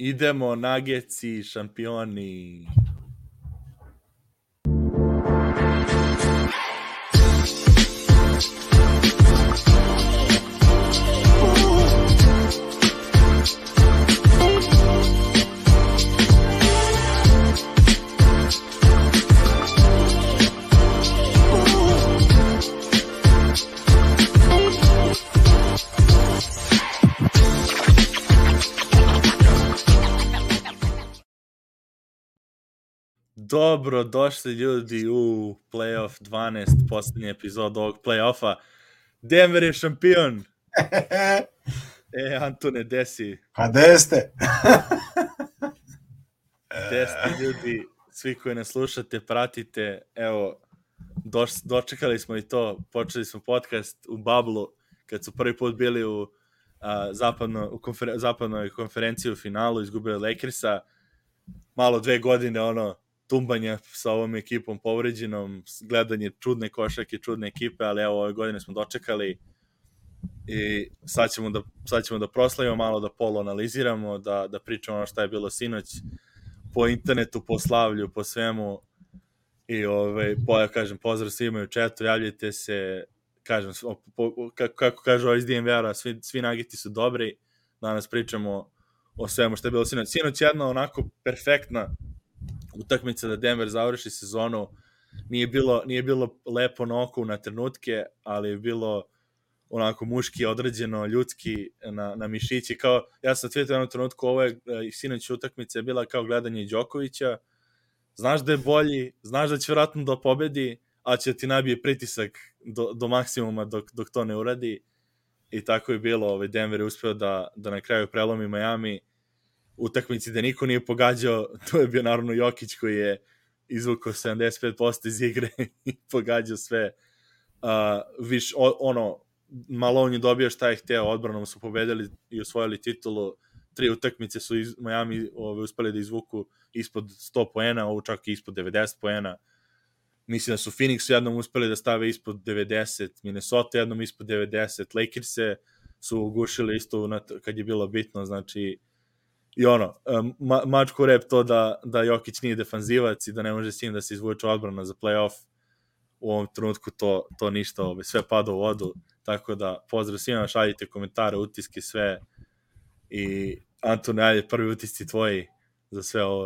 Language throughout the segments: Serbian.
Idemo, Nuggetsi, šampioni. Dobro, došli ljudi u playoff 12, posljednji epizod ovog playoffa. Denver je šampion. Antone, desi. Pa deste. Desti ljudi, svi koji nas slušate, pratite. Evo, dočekali smo i to. Počeli smo podcast u Bablu, kad su prvi put bili u zapadnoj konferenciji u finalu, izgubili Lakersa. Malo 2 godine, tumbanja sa ovom ekipom povređenom, gledanje čudne košarke, čudne ekipe, ali evo ove godine smo dočekali i sad ćemo da proslavimo malo, da poluanaliziramo, da pričamo šta je bilo sinoć po internetu, po slavlju, po svemu i kažem, pozdrav svima u chatu, javljajte se, kažem, kako kažu iz DNVR-a, svi Nuggeti su dobri, danas pričamo o svemu što je bilo sinoć. Sinoć jedna onako perfektna utakmica da Denver završi sezonu. Nije bilo lepo na oku na trenutke, ali je bilo onako muški, određeno, ljudski na mišići. Kao, ja sam tweetao jednom trenutku, ovo je sinoć utakmica je bila kao gledanje Đokovića. Znaš da je bolji, znaš da će vjerojatno da pobedi, a će ti nabije pritisak do maksimuma dok to ne uradi. I tako je bilo. Denver je uspeo da na kraju prelomi Miami. Utakmici da niko nije pogađao, to je bio naravno Jokić koji je izvukao 75% iz igre i pogađao sve. Malone je dobio šta je hteo, odbranom su pobedili i osvojili titulu. 3 utakmice su Miami uspeli da izvuku ispod 100 poena, ovo čak i ispod 90 poena. Mislim da su Phoenix jednom uspeli da stave ispod 90, Minnesota jednom ispod 90, Lakers su ugušili isto kad je bilo bitno, znači i mačku rep to da Jokić nije defanzivac i da ne može s njim da se izvuče odbrana za playoff. U ovom trenutku to ništa, sve pada u vodu, tako da pozdrav svima, šaljite komentare, utiske, sve i Antone, ajde prvi utisci tvoji za sve ovo.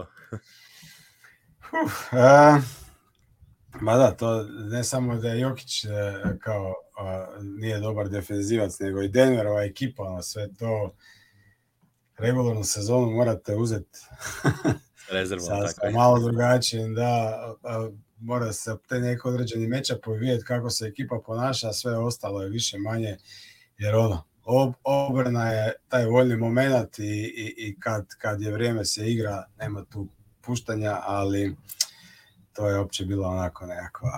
Ma da, to ne samo da je Jokić kao nije dobar defenzivac, nego i Denverova ekipa, sve to regularnu sezonu morate uzeti sa malo drugačijim, da mora se te neko određeni matchup vidjeti kako se ekipa ponaša, sve ostalo je više manje, jer obrana je taj voljni moment i kad je vrijeme se igra, nema tu puštanja, ali to je uopće bila onako nekakva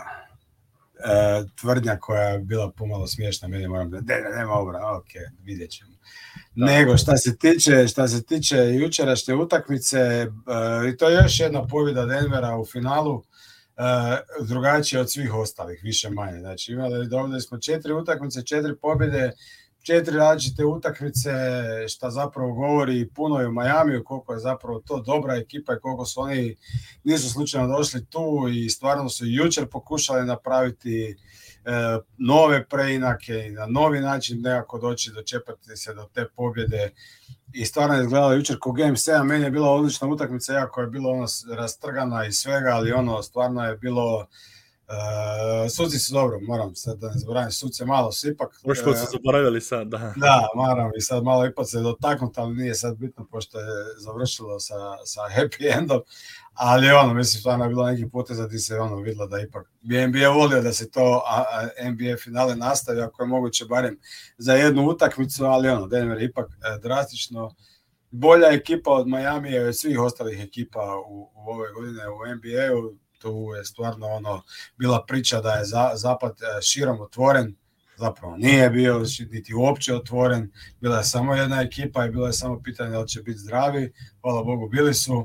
tvrdnja koja je bila pomalo smiješna, meni moram da nema obrana, ok, vidjet ćemo. Nego, šta se tiče jučerašnje utakmice, i to je još jedna pobjeda Denvera u finalu, drugačije od svih ostalih, više manje. Znači, ovdje smo 4 utakmice, 4 pobjede, 4 različite utakmice, šta zapravo govori puno i u Miamiju, koliko je zapravo to dobra ekipa i koliko su oni nisu slučajno došli tu i stvarno su jučer pokušali napraviti nove preinake i na novi način nekako dočepati se do te pobjede i stvarno je izgledalo jučer ko Game 7, meni je bila odlična utakmica, jako je bilo rastrgana i svega, ali stvarno je bilo suci su dobro, moram sad da ne zaboravim, suci malo su ipak... Prošlo su zaboravili sad, da. Da, moram i sad malo ipak se dotaknuti, ali nije sad bitno pošto je završilo sa happy endom, ali mislim stvarno je bilo neki poteza gdje se vidjelo da ipak bi NBA volio da se to NBA finale nastavi, ako je moguće barem za jednu utakmicu, ali Denver je ipak drastično bolja ekipa od Miami i od svih ostalih ekipa u ove godine u NBA-u. Tu je stvarno bila priča da je zapad širom otvoren, zapravo nije bio niti uopće otvoren, bila je samo jedna ekipa i bilo je samo pitanje da li će biti zdravi, hvala Bogu bili su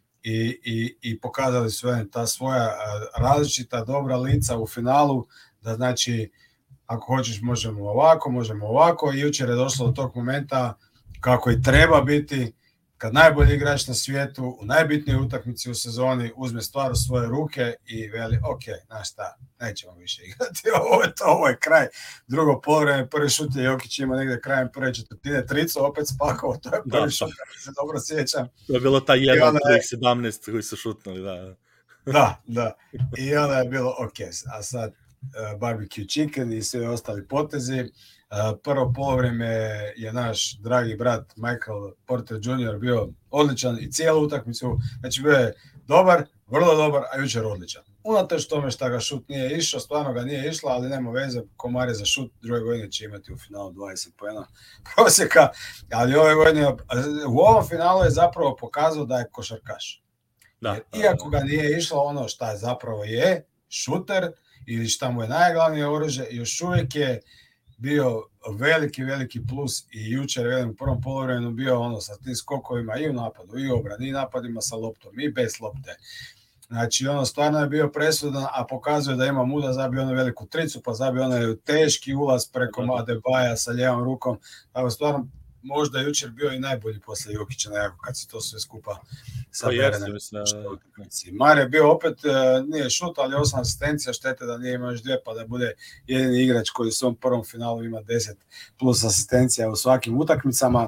i pokazali su ta svoja različita dobra lica u finalu, da znači ako hoćeš možemo ovako i jučer je došlo do tog momenta kako i treba biti, kad najbolji igrač na svijetu u najbitnijoj utakmici u sezoni uzme stvar u svoje ruke i veli, ok, znaš šta, nećemo više igrati, ovo je kraj. Drugo poluvreme, prvi šut je Jokić ima negdje krajem prve četvrtine, tricu opet spakovao, to je prvi šut, kako se dobro sjećam. To je bilo taj jedan od 17 koji su šutnuli, Da. I onda je bilo ok, a sad barbecue chicken i sve ostali potezi. Prvo poluvreme je naš dragi brat Michael Porter Jr. bio odličan i cijelu utakmicu, znači bio je dobar, vrlo dobar, a jučer odličan. Unatoč tome što ga šut nije išao, stvarno ga nije išla, ali nema veze, komar je za šut, druge godine će imati u finalu 20 poena prosjeka, ali ove godine u ovom finalu je zapravo pokazao da je košarkaš. Iako ga nije išlo ono šta je zapravo je, šuter ili šta mu je najglavnije oružje, još uvijek je bio veliki plus i jučer u prvom poluvremenu bio ono sa tim skokovima i u napadu i u obrani i napadima sa loptom i bez lopte. Znači ono stvarno je bio presudan, a pokazuje da ima muda, zabio onu veliku tricu, pa zabio onaj teški ulaz preko Adebaja sa lijevom rukom. Tako stvarno možda je jučer bio i najbolji posle Jokića nekako kad se to sve skupa sabere. Mar je bio opet, nije šut, ali 8 asistencija, štete da nije imao još 2, pa da bude jedini igrač koji u svom prvom finalu ima 10 plus asistencija u svakim utakmicama,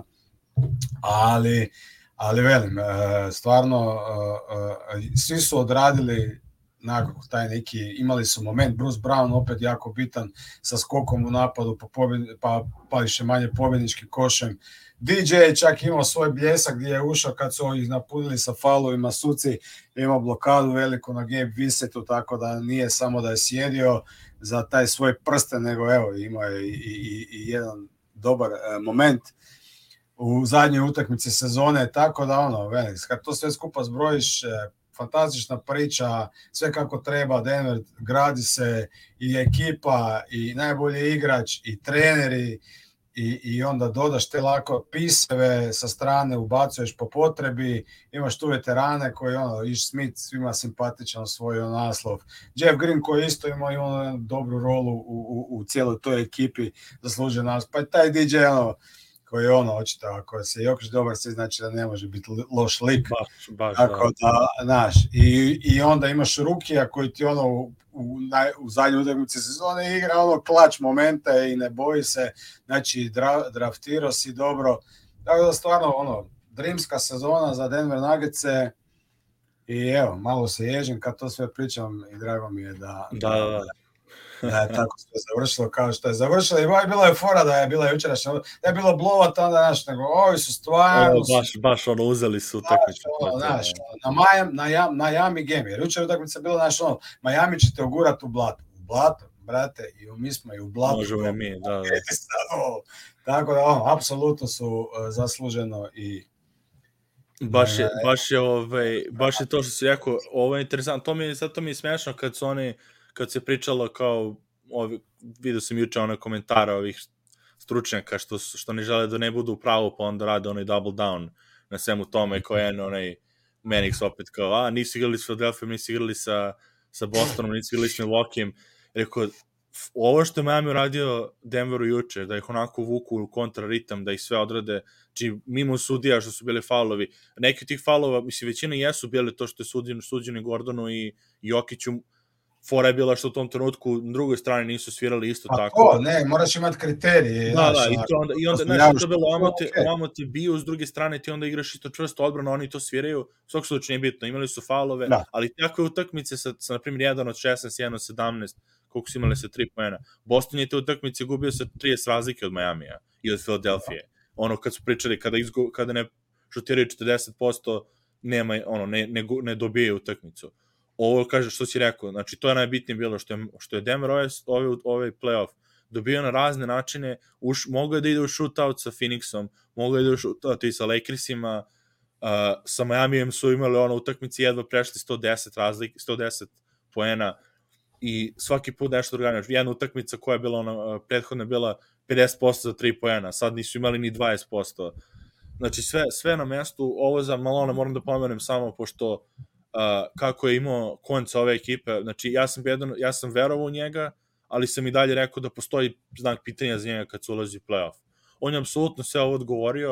ali velim, stvarno svi su odradili nekako taj neki, imali su moment, Bruce Brown opet jako bitan sa skokom u napadu pa više manje pobjedničkim košem. DJ je čak imao svoj bljesak gdje je ušao kad su ih napunili sa faulovima, suci imao blokadu veliku na Gabe Visetu, tako da nije samo da je sjedio za taj svoj prsten, nego evo imao je i jedan dobar moment u zadnjoj utakmici sezone, tako da ono, kad to sve skupa zbrojiš, fantastična priča, sve kako treba, Denver gradi se i ekipa i najbolji igrač i treneri i onda dodaš te lako piseve sa strane, ubacuješ po potrebi, imaš tu veterane koji Ish Smith svima simpatičan osvojio naslov, Jeff Green koji isto ima dobru rolu u cijeloj toj ekipi, zaslužio nas, pa taj DJ koji je očito, ako se Jokić dobar se znači da ne može biti loš lik. Baš, tako da, znaš, i onda imaš Rukija koji ti u zadnjoj utakmici sezone igra klač momente i ne boji se, znači draftirao si dobro. Tako da stvarno dreamska sezona za Denver Nuggetse i evo, malo se ježim kad to sve pričam i drago mi je da je tako sve završilo kao što je završilo. I bilo je fora da je bila jučerašnja, da je bilo blovat, onda nego ovi su stvarno... Baš uzeli su utakmicu. Na Miami game, jer jučer utakmica bila Miami ćete ugurati u blato. U blato, brate, i mi smo i u blato. Možemo mi, da. Tako da, apsolutno su zasluženo i... Baš je to što si rekao, ovo je interesantno, to mi je smešno kad se pričalo kao, vidio sam juče komentara ovih stručnjaka što ne žele da ne budu u pravu, pa onda rade onaj double down na svemu tome, kao onaj Manix opet kao, nisu igrali s Philadelphia, nisu igrali sa Bostonom, nisu igrali s Milwaukeeom. Rekao, ovo što je Miami uradio Denveru juče, da ih onako vuku u kontraritam, da ih sve odrade, znači mimo sudija što su bili faulovi, neki od tih faulova, mislim, većina jesu bile to što je suđeni Gordonu i Jokiću. Fora je bila što u tom trenutku na drugoj strani nisu svirali isto tako. To, ne, moraš imati kriterije. Da, i onda znaš, to je bilo ovamo ti biju, s druge strane ti onda igraš isto čvrsto odbranu, oni to sviraju, svog slučaju nije bitno, imali su faulove, ali takve utakmice sa na primjer, 1 od 16, 1 od 17, koliko su imali sa 3 poena. Boston je te utakmice gubio sa 30 razlike od Majamija i od Filadelfije. Kad su pričali, kada ne šutiraju 40%, ne dobijaju utakmicu. Ovo kaže što si rekao, znači to je najbitnije bilo što je Denver ovaj playoff dobio na razne načine, mogao je da ide u shootout sa Phoenixom, mogao je da ide u shootout i sa Lakersima, sa Miamijem su imali utakmici jedva prešli 110 poena i svaki put nešto organiš. Jedna utakmica koja je bila prethodna bila 50% za 3 poena, sad nisu imali ni 20%. Znači sve na mestu, ovo za Malone moram da pomenem samo pošto kako je imao konc ove ekipe, znači ja sam verovao u njega, ali sam i dalje rekao da postoji znak pitanja za njega kad se ulazi u playoff. On je apsolutno sve ovo odgovorio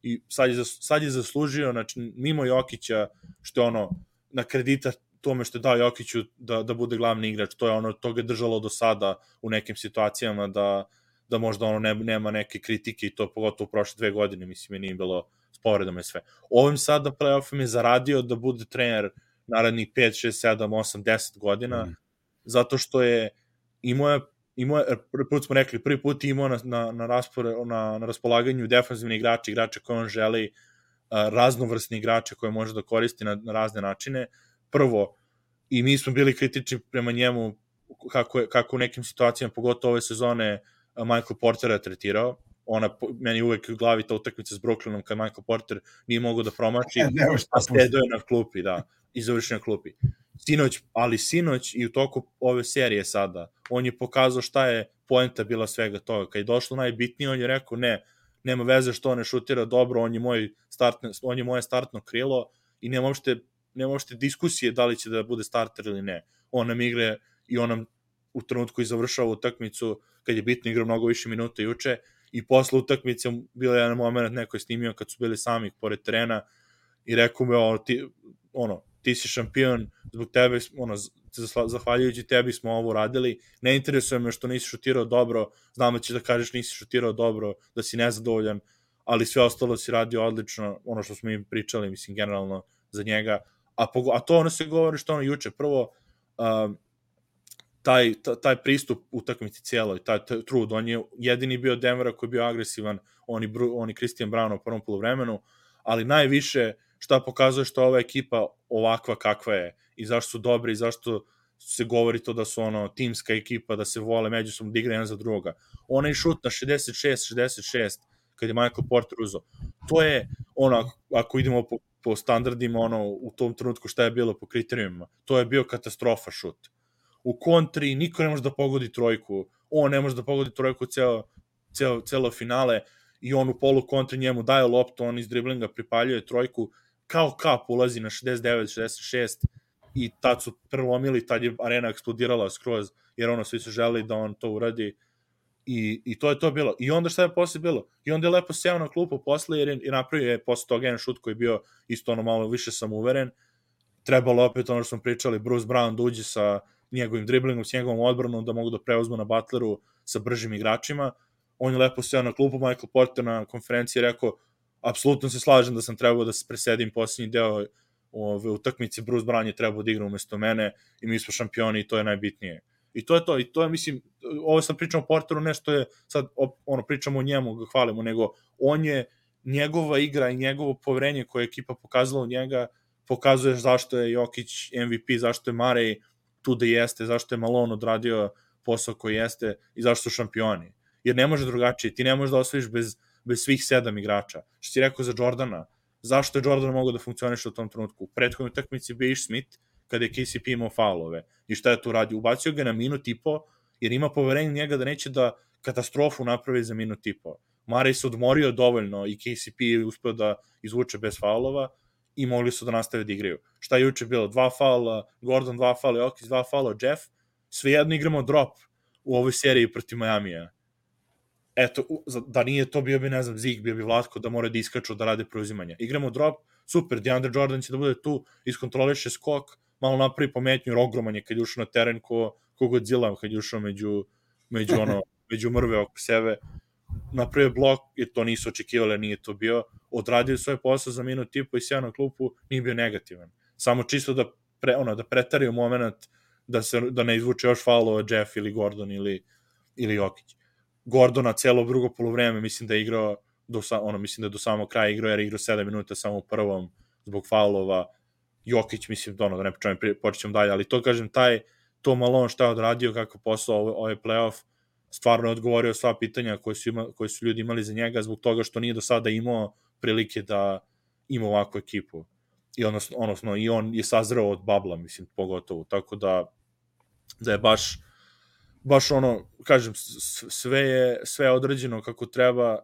i sad je zaslužio, znači, mimo Jokića, što je ono, na kredita tome što je dao Jokiću da bude glavni igrač, to je ono, to ga je držalo do sada u nekim situacijama da možda ono nema neke kritike i to pogotovo u prošle 2 godine, mislim, je nije bilo s povredama i sve. Ovim sada playoffom je zaradio da bude trener narednih 5, 6, 7, 8, 10 godina, zato što je imao prvi put imao na raspolaganju defanzivni igrače koje on želi, raznovrsni igrače koje može da koristi na razne načine. Prvo, i mi smo bili kritični prema njemu kako u nekim situacijama, pogotovo ove sezone, Michael Porter je tretirao. Meni uvek u glavi ta utakmica s Brooklynom kad Michael Porter nije mogao da promaši, a stedo je na klupi, da, i završio na klupi. Sinoć i u toku ove serije sada, on je pokazao šta je poenta bila svega toga. Kad je došlo najbitnije, on je rekao nema veze što on ne šutira dobro, on je moje startno krilo i nema uopšte diskusije da li će da bude starter ili ne. On nam igre i on nam u trenutku i završava utakmicu kad je bitno igrao mnogo više minuta juče i posle utakmice bio je jedan moment, neko je snimio kad su bili sami pored terena i rekao me, ti si šampion, zbog tebe, zahvaljujući tebi smo ovo radili, ne interesuje me što nisi šutirao dobro, znam da ćeš da kažeš nisi šutirao dobro, da si nezadovoljan, ali sve ostalo si radio odlično, ono što smo im pričali, mislim, generalno za njega, a to ono se govori što ono juče, prvo, taj pristup utakmici cijeloj, taj trud, on je jedini bio Denvera koji je bio agresivan, on i Christian Brown u prvom poluvremenu, ali najviše šta pokazuje što ova ekipa ovakva kakva je i zašto su dobri i zašto se govori to da su timska ekipa, da se vole međusobno da igra jedan za drugoga. Onaj šut na 66 kad je Michael Porter uzeo, to je ako idemo po standardima u tom trenutku šta je bilo po kriterijumima, to je bio katastrofa šut. U kontri niko ne može da pogodi trojku, on ne može da pogodi trojku celo finale i on u polu kontri njemu daje loptu, on iz driblinga pripaljuje trojku, kao kap ulazi na 69-66 i tad su prelomili, tad je arena eksplodirala skroz, jer svi su želeli da on to uradi i to je to bilo. I onda šta je posle bilo? I onda je lepo seo na klupu posle i napravio je posle toga jedan šut koji je bio isto malo više samouveren. Trebalo opet što smo pričali, Bruce Brown da uđe sa njegovim driblingom, s njegovom odbranom, da mogu da preuzmu na Butleru sa bržim igračima. On je lepo seo na klupu, Michael Porter na konferenciji rekao, apsolutno se slažem da sam trebao da se presedim posljednji deo utakmice, Bruce Brown je trebao da igra umesto mene i mi smo šampioni i to je najbitnije. I to je to, i to je, mislim, ovo sam pričao o Porteru, nešto je sad, pričamo o njemu, ga hvalimo, nego on je, njegova igra i njegovo poverenje koje je ekipa pokazala u njega, pokazuje zašto je Jokić MVP, zašto je Murray tu da jeste, zašto je Malone odradio posao koji jeste i zašto su šampioni. Jer ne može drugačije, ti ne možeš da osvojiš bez svih 7 igrača. Što si rekao za Jordana, zašto je Jordan mogao da funkcioniše u tom trenutku? U prethodnoj utakmici bio Ish Smith, kada je KCP imao faulove. I šta je tu radio? Ubacio ga na minut i po, jer ima poverenje njega da neće da katastrofu napravi za minut i po. Murray se odmorio dovoljno i KCP je uspeo da izvuče bez faulova i mogli su da nastave da igraju. Šta je juče bilo? 2 faula, Gordon 2 faula, Jokić 2 faula, Jeff. Svejedno igramo drop u ovoj seriji protiv Majamija. Eto, da nije to bio bi, ne znam, Zig, bio bi Vlatko da mora da iskaču da rade preuzimanja. Igramo drop, super, DeAndre Jordan će da bude tu, iskontroliše skok, malo napravi pometnju, jer ogroman je kad je ušao na teren ko Godzilla, kad je ušao među mrve oko sebe, napravio blok, jer to nisu očekivali, nije to bio, odradio svoj posao za minut i po i sjeo na klupu, nije bio negativan. Samo čisto da pretari u moment da ne izvuče još faulova Jeff ili Gordon ili Jokić. Gordona celo drugo poluvreme mislim da je igrao mislim da je do samog kraja igrao, jer je igrao 7 minuta samo u prvom zbog faulova. Jokić, mislim, da ne počećemo dalje, ali to kažem, to Malone šta je odradio, kako posao ovaj playoff, stvarno je odgovorio sva pitanja koje su ljudi imali za njega, zbog toga što nije do sada imao prilike da ima ovakvu ekipu. I odnosno i on je sazreo od babla, mislim, pogotovo. Tako da je baš kažem, sve je određeno kako treba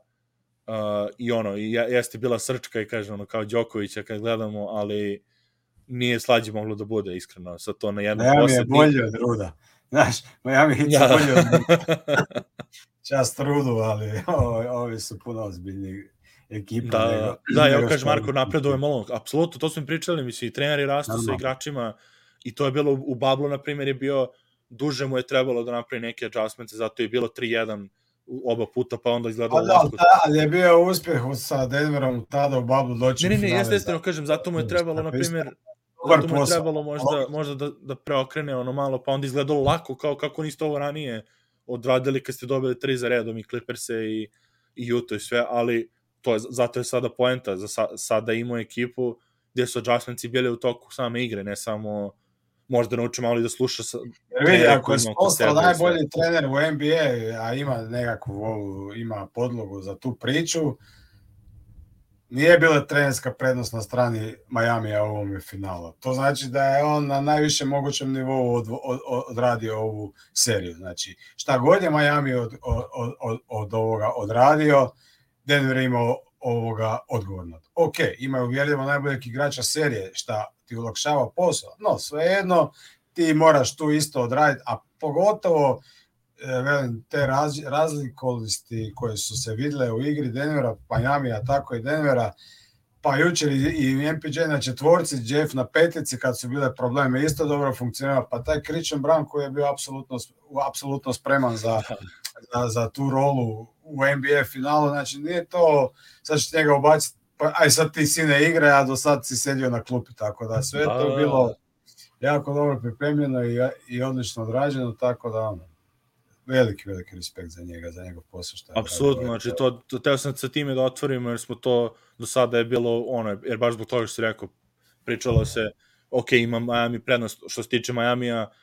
i jeste bila srčka i kažem, kao Đokovića kad gledamo, ali nije slađe moglo da bude, iskreno, sa to na jednom poslednji. Miami je bolje od Ruda. Znaš, Miami Heat su bolje od Ruda. Čast Rudu, ali ovi su puno ozbiljni. ekipa. Ja kažem, Marko, napreduje malo. Apsolutno, to smo pričali, mislim, i treneri rastu sa igračima i to je bilo u Bablu, na primjer, je bio, duže mu je trebalo da napravi neke adjustmente, zato je bilo 3-1 oba puta, pa onda izgledalo lako. Ali je bio uspjeh sa Denverom tada u Bablu doći u finale. Ne, jeste, kažem, zato mu je trebalo, na primjer, trebalo možda da preokrene ono malo, pa onda izgledalo lako, kao kako niste ovo ranije odradili kad ste dobili 3 za redom i Clippers-e i Utah i sve, ali zato je sada poenta, sada imao ekipu gdje su adjustments bili u toku same igre, ne samo možda nauči malo i da sluša vidi, ako je Spoelstra najbolji trener u NBA, a ima ima podlogu za tu priču, nije bila trenerska prednost na strani Majamija u ovom finalu. To znači da je on na najvišem mogućem nivou odradio ovu seriju. Znači, šta god je Majami od ovoga odradio, Denver imao ovoga odgovorno. Ok, imaju uvjerljivo najboljeg igrača serije, šta ti ulakšava posao, no svejedno ti moraš tu isto odraditi, a pogotovo te razlikosti koje su se vidjele u igri Denvera, Majamija, tako i Denvera, pa jučer i MPJ na četvorci, Jeff na petici, kad su bile probleme, isto dobro funkcionira, pa taj Christian Brown koji je bio apsolutno spreman za tu rolu u NBA finalu, znači nije to, sad ćeš njega ubaciti, pa aj sad ti si ne igre, a do sad si sedio na klupi, tako da sve to je bilo jako dobro pripremljeno i odlično odrađeno, tako da veliki respekt za njega, za njegov posao. Apsolutno, znači to teo sam sa time da otvorimo, jer smo to do sada je bilo jer baš zbog toga što si rekao, pričalo se, ok, ima Miami prednost, što se tiče Majamija,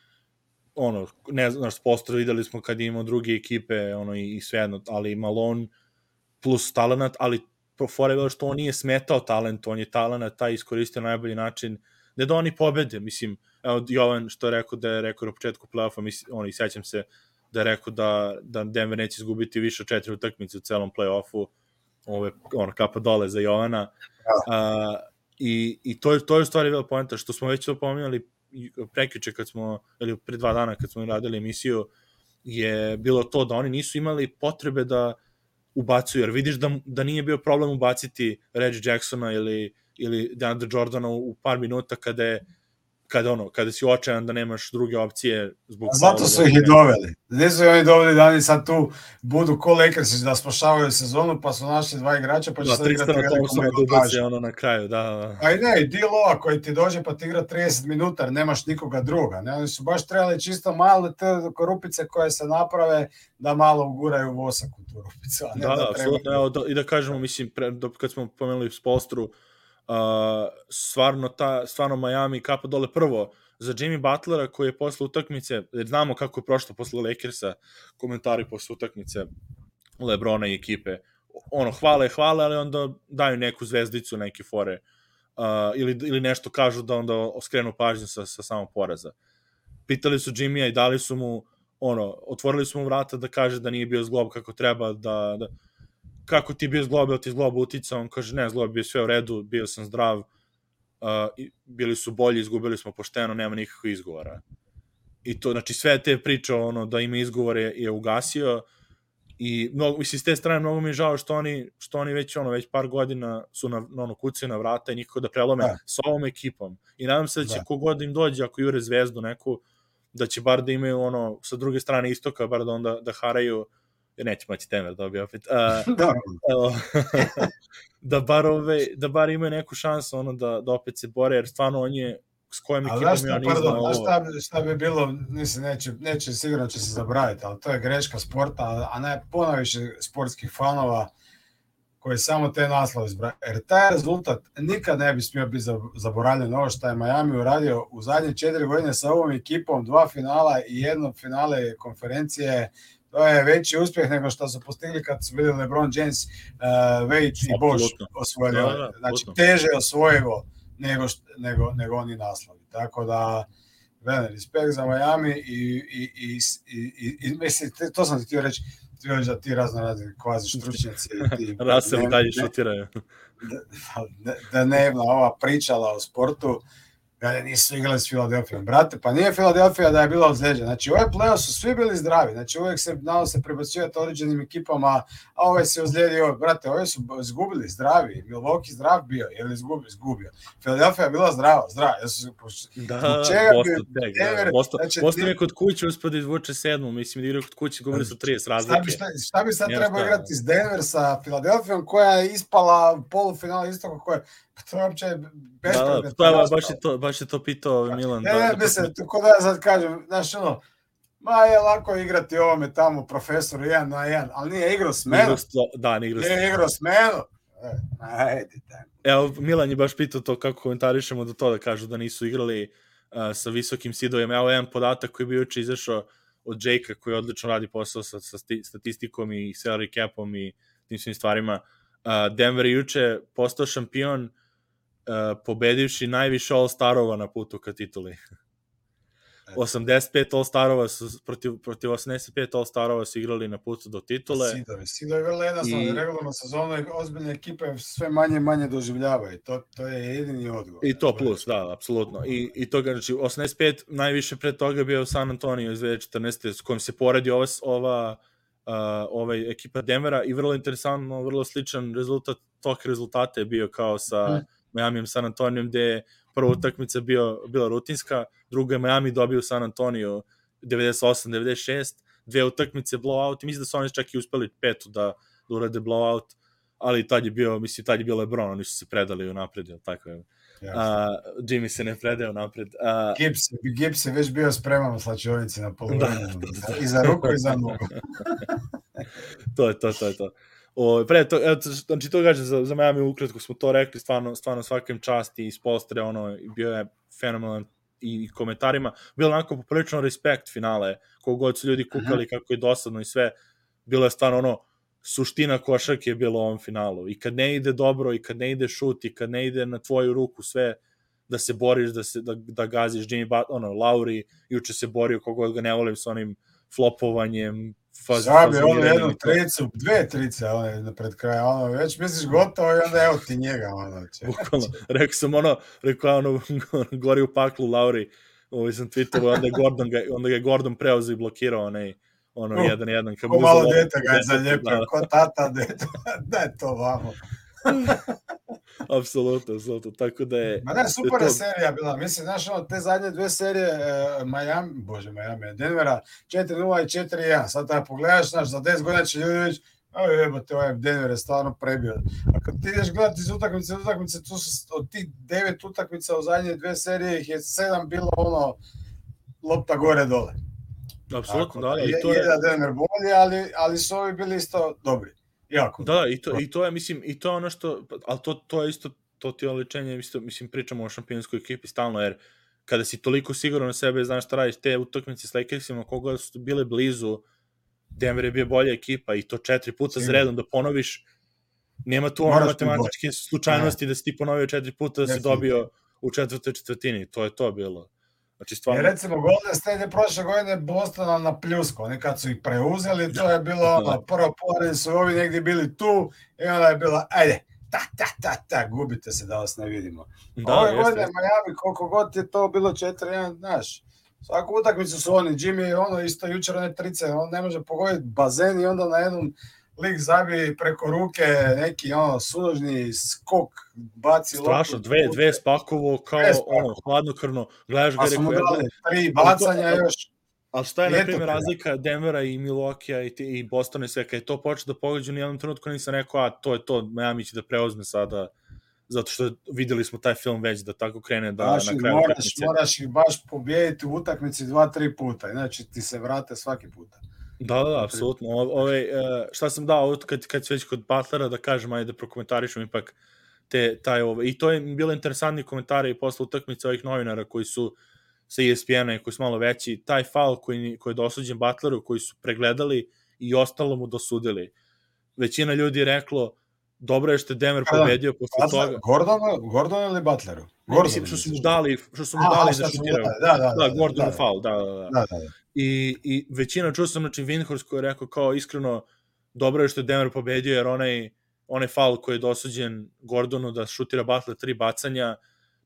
ne znaš, Spoelstra videli smo kad imamo druge ekipe, i svejedno, ali Malone plus talent, ali fora je bilo što on nije smetao talent, on je talent taj iskoristio na najbolji način, ne da oni pobede, mislim, evo Jovan što je rekao da je rekao na početku play-offa, sećam se da je rekao da Denver neće izgubiti više od 4 utakmice u celom play-offu, kapa dole za Jovana, i to je u stvari bila poenta, što smo već to pominjali prekjuče ili pre 2 dana kad smo radili emisiju, je bilo to da oni nisu imali potrebe da ubacuju, jer vidiš da nije bio problem ubaciti Reggie Jacksona ili DeAndre Jordana u par minuta kada si očajan da nemaš druge opcije zbog zato su ih i doveli. Nisu oni doveli da oni sad tu budu ko Lakersi da spašavaju sezonu, pa su našli 2 igrača, pa će sad igrati na kraju, da. A i ne, i D-Loa koji ti dođe pa ti igra 30 minuta, jer nemaš nikoga druga. Ne? Oni su baš trebali čisto male te korupice koje se naprave da malo uguraju vosak u tu rupicu. Da, apsolutno. Evo, i da kažemo, mislim, kad smo pomenuli Spoelstru, stvarno Miami kapa dole prvo za Jimmy Butlera koji je posle utakmice, jer znamo kako je prošlo posle Lakersa, komentari posle utakmice LeBrona i ekipe, hvale, ali onda daju neku zvezdicu, neke fore, ili nešto kažu da onda skrenu pažnju sa samog poraza. Pitali su Jimmya i dali su mu otvorili su mu vrata da kaže da nije bio zglob kako treba, da kako ti bio zglob, ili ti zglob uticao, on kaže ne, zglob bio sve u redu, bio sam zdrav, bili su bolji, izgubili smo pošteno, nema nikakvih izgovora. I to, znači sve te priče, da ima izgovore je ugasio i mislim, s te strane mnogo mi je žao što oni već par godina su kucaju na vrata i nikako da prelome sa ovom ekipom. I nadam se da će kogod im dođe, ako jure zvezdu neku, da će bar da imaju sa druge strane istoka, bar da onda da haraju, jer neće moći Denver dobije opet, da bar imaju neku šansu da opet se bore, jer stvarno on je s kojom ekipom je on iznao ovo. Šta bi bilo, neće sigurno će se zabraviti, ali to je greška sporta, a ne ponaviše sportskih fanova koji samo te naslove izbraju. Jer taj rezultat nikad ne bi smio biti zaboravljen. Ovo što je Miami uradio u zadnje 4 godine sa ovom ekipom, 2 finala i 1 finale konferencije, to je veći uspjeh nego što su postigli kad su bili LeBron James, Wade i Bosh osvojili. Znači, teže osvojivo nego oni naslovi. Tako da, respekt za Miami i mislim, to sam ti htio reći, da ti razni kvazi stručnjaci Raseli dalje šutiraju. Da nema ova pričala o sportu, kada nisu igrali s Filadelfijom. Brate, pa nije Filadelfija da je bila ozlijeđena. Znači, ovaj play-off su svi bili zdravi. Znači, uvijek se znalo se prebacivati određenim ekipama, a ovaj se ozlijedio. Brate, ovi su izgubili zdravi. Milwaukee zdrav bio, jer je izgubio. Filadelfija je bila zdrava. Boston je kod kuće uspio da izvuče 7. Mislim da igraju kod kuće, gubili su 30 razlike. Šta bi sad trebao igrati s Denver sa Filadelfijom, koja je ispala u polufinala istoka, koja to je uopće bespredmetno. Baš je to pitao Milan. Mislim, ko da ja sad kažem, znaš ono, je lako igrati ovome tamo profesoru 1 na 1, ali nije igrao s menom. Nije igrao s menom. Evo, Milan je baš pitao to kako komentarišemo do to da kažu da nisu igrali sa visokim sidovima. Evo jedan podatak koji bi juče izašao od Jakea, koji odlično radi posao sa statistikom i salary capom i tim svim stvarima. Denver je juče postao šampion pobedivši najviše All-Starova na putu ka tituli. 85 All-Starova su protiv 85 All-Starova su igrali na putu do titule. Sidovi vrlo jednostavno, regularno sezonu ozbiljne ekipe sve manje doživljavaju. To je jedini odgovor. I to plus, da, apsolutno. I toga, znači, 85 najviše pre toga bio San Antonio iz 2014. s kojim se poredi ova ekipa Denvera i vrlo interesantno, vrlo sličan rezultat tog rezultata je bio kao sa Miamijem San Antonijom, gde je prva utakmica bila rutinska, druga je Miami dobio San Antonio 98-96, 2 utakmice blowout i mislim da su oni čak i uspeli 5. da urade blowout, ali tad je bio LeBron, oni su se predali unapred, tako je. Jimmy se ne predao napred. Gibbs je već bio spreman u slačionici na polovremenu. I za ruku i za nogu. To je to. Znači to kaže za Miami ukratko smo to rekli, stvarno svakim časti iz postre, bio je fenomenalan i komentarima, bilo onako poprilično respekt finale, kogod su ljudi kukali kako je dosadno i sve, bilo je stvarno suština košarke je bilo u ovom finalu. I kad ne ide dobro, i kad ne ide šut, i kad ne ide na tvoju ruku sve, da se boriš, da gaziš Jimmy Butler, Lauri, juče se borio, kogod ga ne volim sa onim flopovanjem, Zabi, jednu tricu, 2 trice pred kraja, već misliš gotovo i onda evo ti njega. Bukvalno, rekao gori u paklu Lauri, sam tweetovao, onda ga je Gordon preuzeo i blokirao, 1-1. Ko malo dete ga je zaljepio, ko tata dete, da je to vamo. Apsolutno, tako da je... Super je serija bila, mislim, znaš, te zadnje 2 serije Miami, Denvera, 4-0 i 4-1, sad da pogledaš, znaš, za 10 godina će ljudi reći, jebote, ovaj Denver je stvarno prebio. A kad ti ideš gledati iz utakmice, tu su od tih 9 utakmica u zadnje 2 serije, ih je 7 bilo lopta gore dole. Apsolutno, da. I to je Denver bolji, ali su ovi bili isto dobri. Jako. Da, i to je, mislim, i to je ono što, ali to je isto, to ti je oličenje, mislim, pričamo o šampionskoj ekipi stalno, jer kada si toliko sigurno na sebe, znaš šta radiš, te utakmice s Lakersima, koga su bile blizu, Denver je bio bolja ekipa i to 4 puta za redom da ponoviš, nema tu ono matematičke slučajnosti da si ti ponovio 4 puta da si dobio u 4. četvrtini, to je to bilo. Znači, stvarno... Recimo, Golden State je prošle godine Bostona na pljusku, oni kad su ih preuzeli, to je bilo prvo pored su ovi negdje bili tu i onda je bilo, ajde, gubite se da vas ne vidimo. Ove godine Miami, koliko god je to bilo 4-1, znaš, svaku utakmicu su oni, Jimmy, isto jučer one trice, on ne može pogoditi bazen i onda na jednom lik zabije preko ruke neki sunožni skok, baci loptu. Strašno, dve spakovo kao hladnokrvno, gledaš ga rekao. Pa smo dali 3 bacanja još. Ali šta je, na primjer, razlika Denvera i Milwaukee i Bostona i sve, kad je to počeo da pogađa, u nijednom trenutku nisam rekao, to je to, Miami će da preuzme sada, zato što videli smo taj film već da tako krene da na kraju utakmice. Moraš ih baš pobijediti u utakmici 2-3 puta, inače ti se vrate svaki puta. Da, apsolutno. Šta sam dao, kad si već kod Butlera, da kažem, ajde da prokomentarišem ipak i to je bilo interesantni komentari posle utakmice ovih novinara koji su sa ESPN-a i koji su malo veći, taj faul koji je dosuđen Butleru, koji su pregledali i ostalo mu dosudili. Većina ljudi je reklo, dobro je što je Denver pobedio posle toga. Gordon ili Butleru? Mislim, što su mu dali da šutiraju. Da, Gordonu faul, da. I većina, čuo sam, znači, Windhorst koji je rekao kao iskreno, dobro je što je Denver pobedio, jer onaj faul koji je dosuđen Gordonu da šutira Butler 3 bacanja,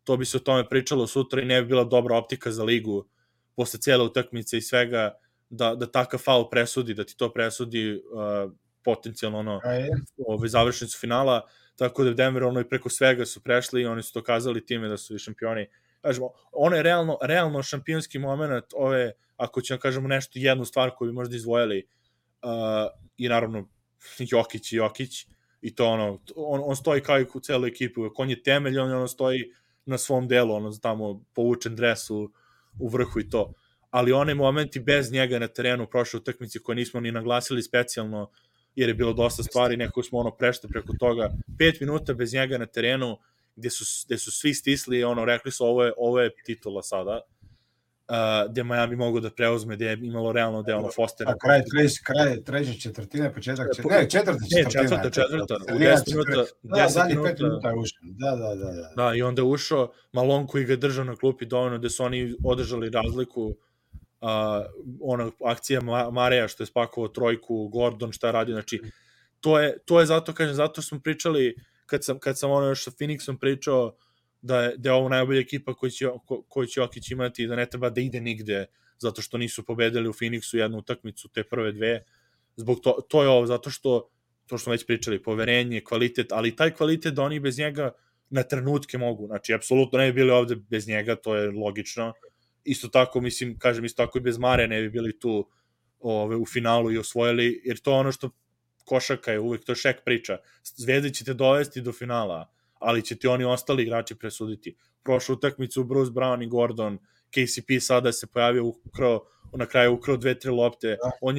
to bi se o tome pričalo sutra i ne bi bila dobra optika za ligu posle cijele utakmice i svega, da takav faul presudi, da ti to presudi potencijalno završnicu finala, tako da u Denveru i preko svega su prešli i oni su dokazali time da su i šampioni. Kažemo, ono je realno šampionski moment, ako ćemo kažemo nešto, jednu stvar koju bi možda izdvojili, i naravno Jokić, i to on stoji kao i u celoj ekipi, on je temelj, on stoji na svom delu, tamo povučen dres u vrhu i to. Ali one momenti bez njega na terenu u prošloj utakmici koje nismo ni naglasili specijalno, jer je bilo dosta stvari, neko smo prešli preko toga, 5 minuta bez njega na terenu, gde su svi stisli, rekli su ovo je titula sada, gde Miami mogu da preuzme, gde je imalo realno deo Foster. A kraj treće četvrtine, početak četvrta. U 10 minuta. Zadnjih 5 minuta je ušao. Da, i onda je ušao Malone koji ga držao na klupi dovoljno, gde su oni održali razliku, akcija Mareja što je spakovao trojku, Gordon šta je radio, znači to je zato, kažem, zato smo pričali, kad sam još sa Phoenixom pričao, da je ovo najbolja ekipa koju će Jokić imati i da ne treba da ide nigde, zato što nisu pobedili u Phoenixu jednu utakmicu, te prve dve. Zbog to je ovo, zato što, to što smo već pričali, poverenje, kvalitet, ali taj kvalitet da oni bez njega na trenutke mogu. Znači, apsolutno ne bi bili ovde bez njega, to je logično. Isto tako, isto tako i bez Mare ne bi bili tu u finalu i osvojili, jer to ono što košarka je uvek, to je Šek priča. Zvezde će te dovesti do finala, ali će ti oni ostali igrači presuditi. Prošlu utakmicu Bruce Brown i Gordon, KCP sada se pojavio na kraju ukrao 2-3 lopte. On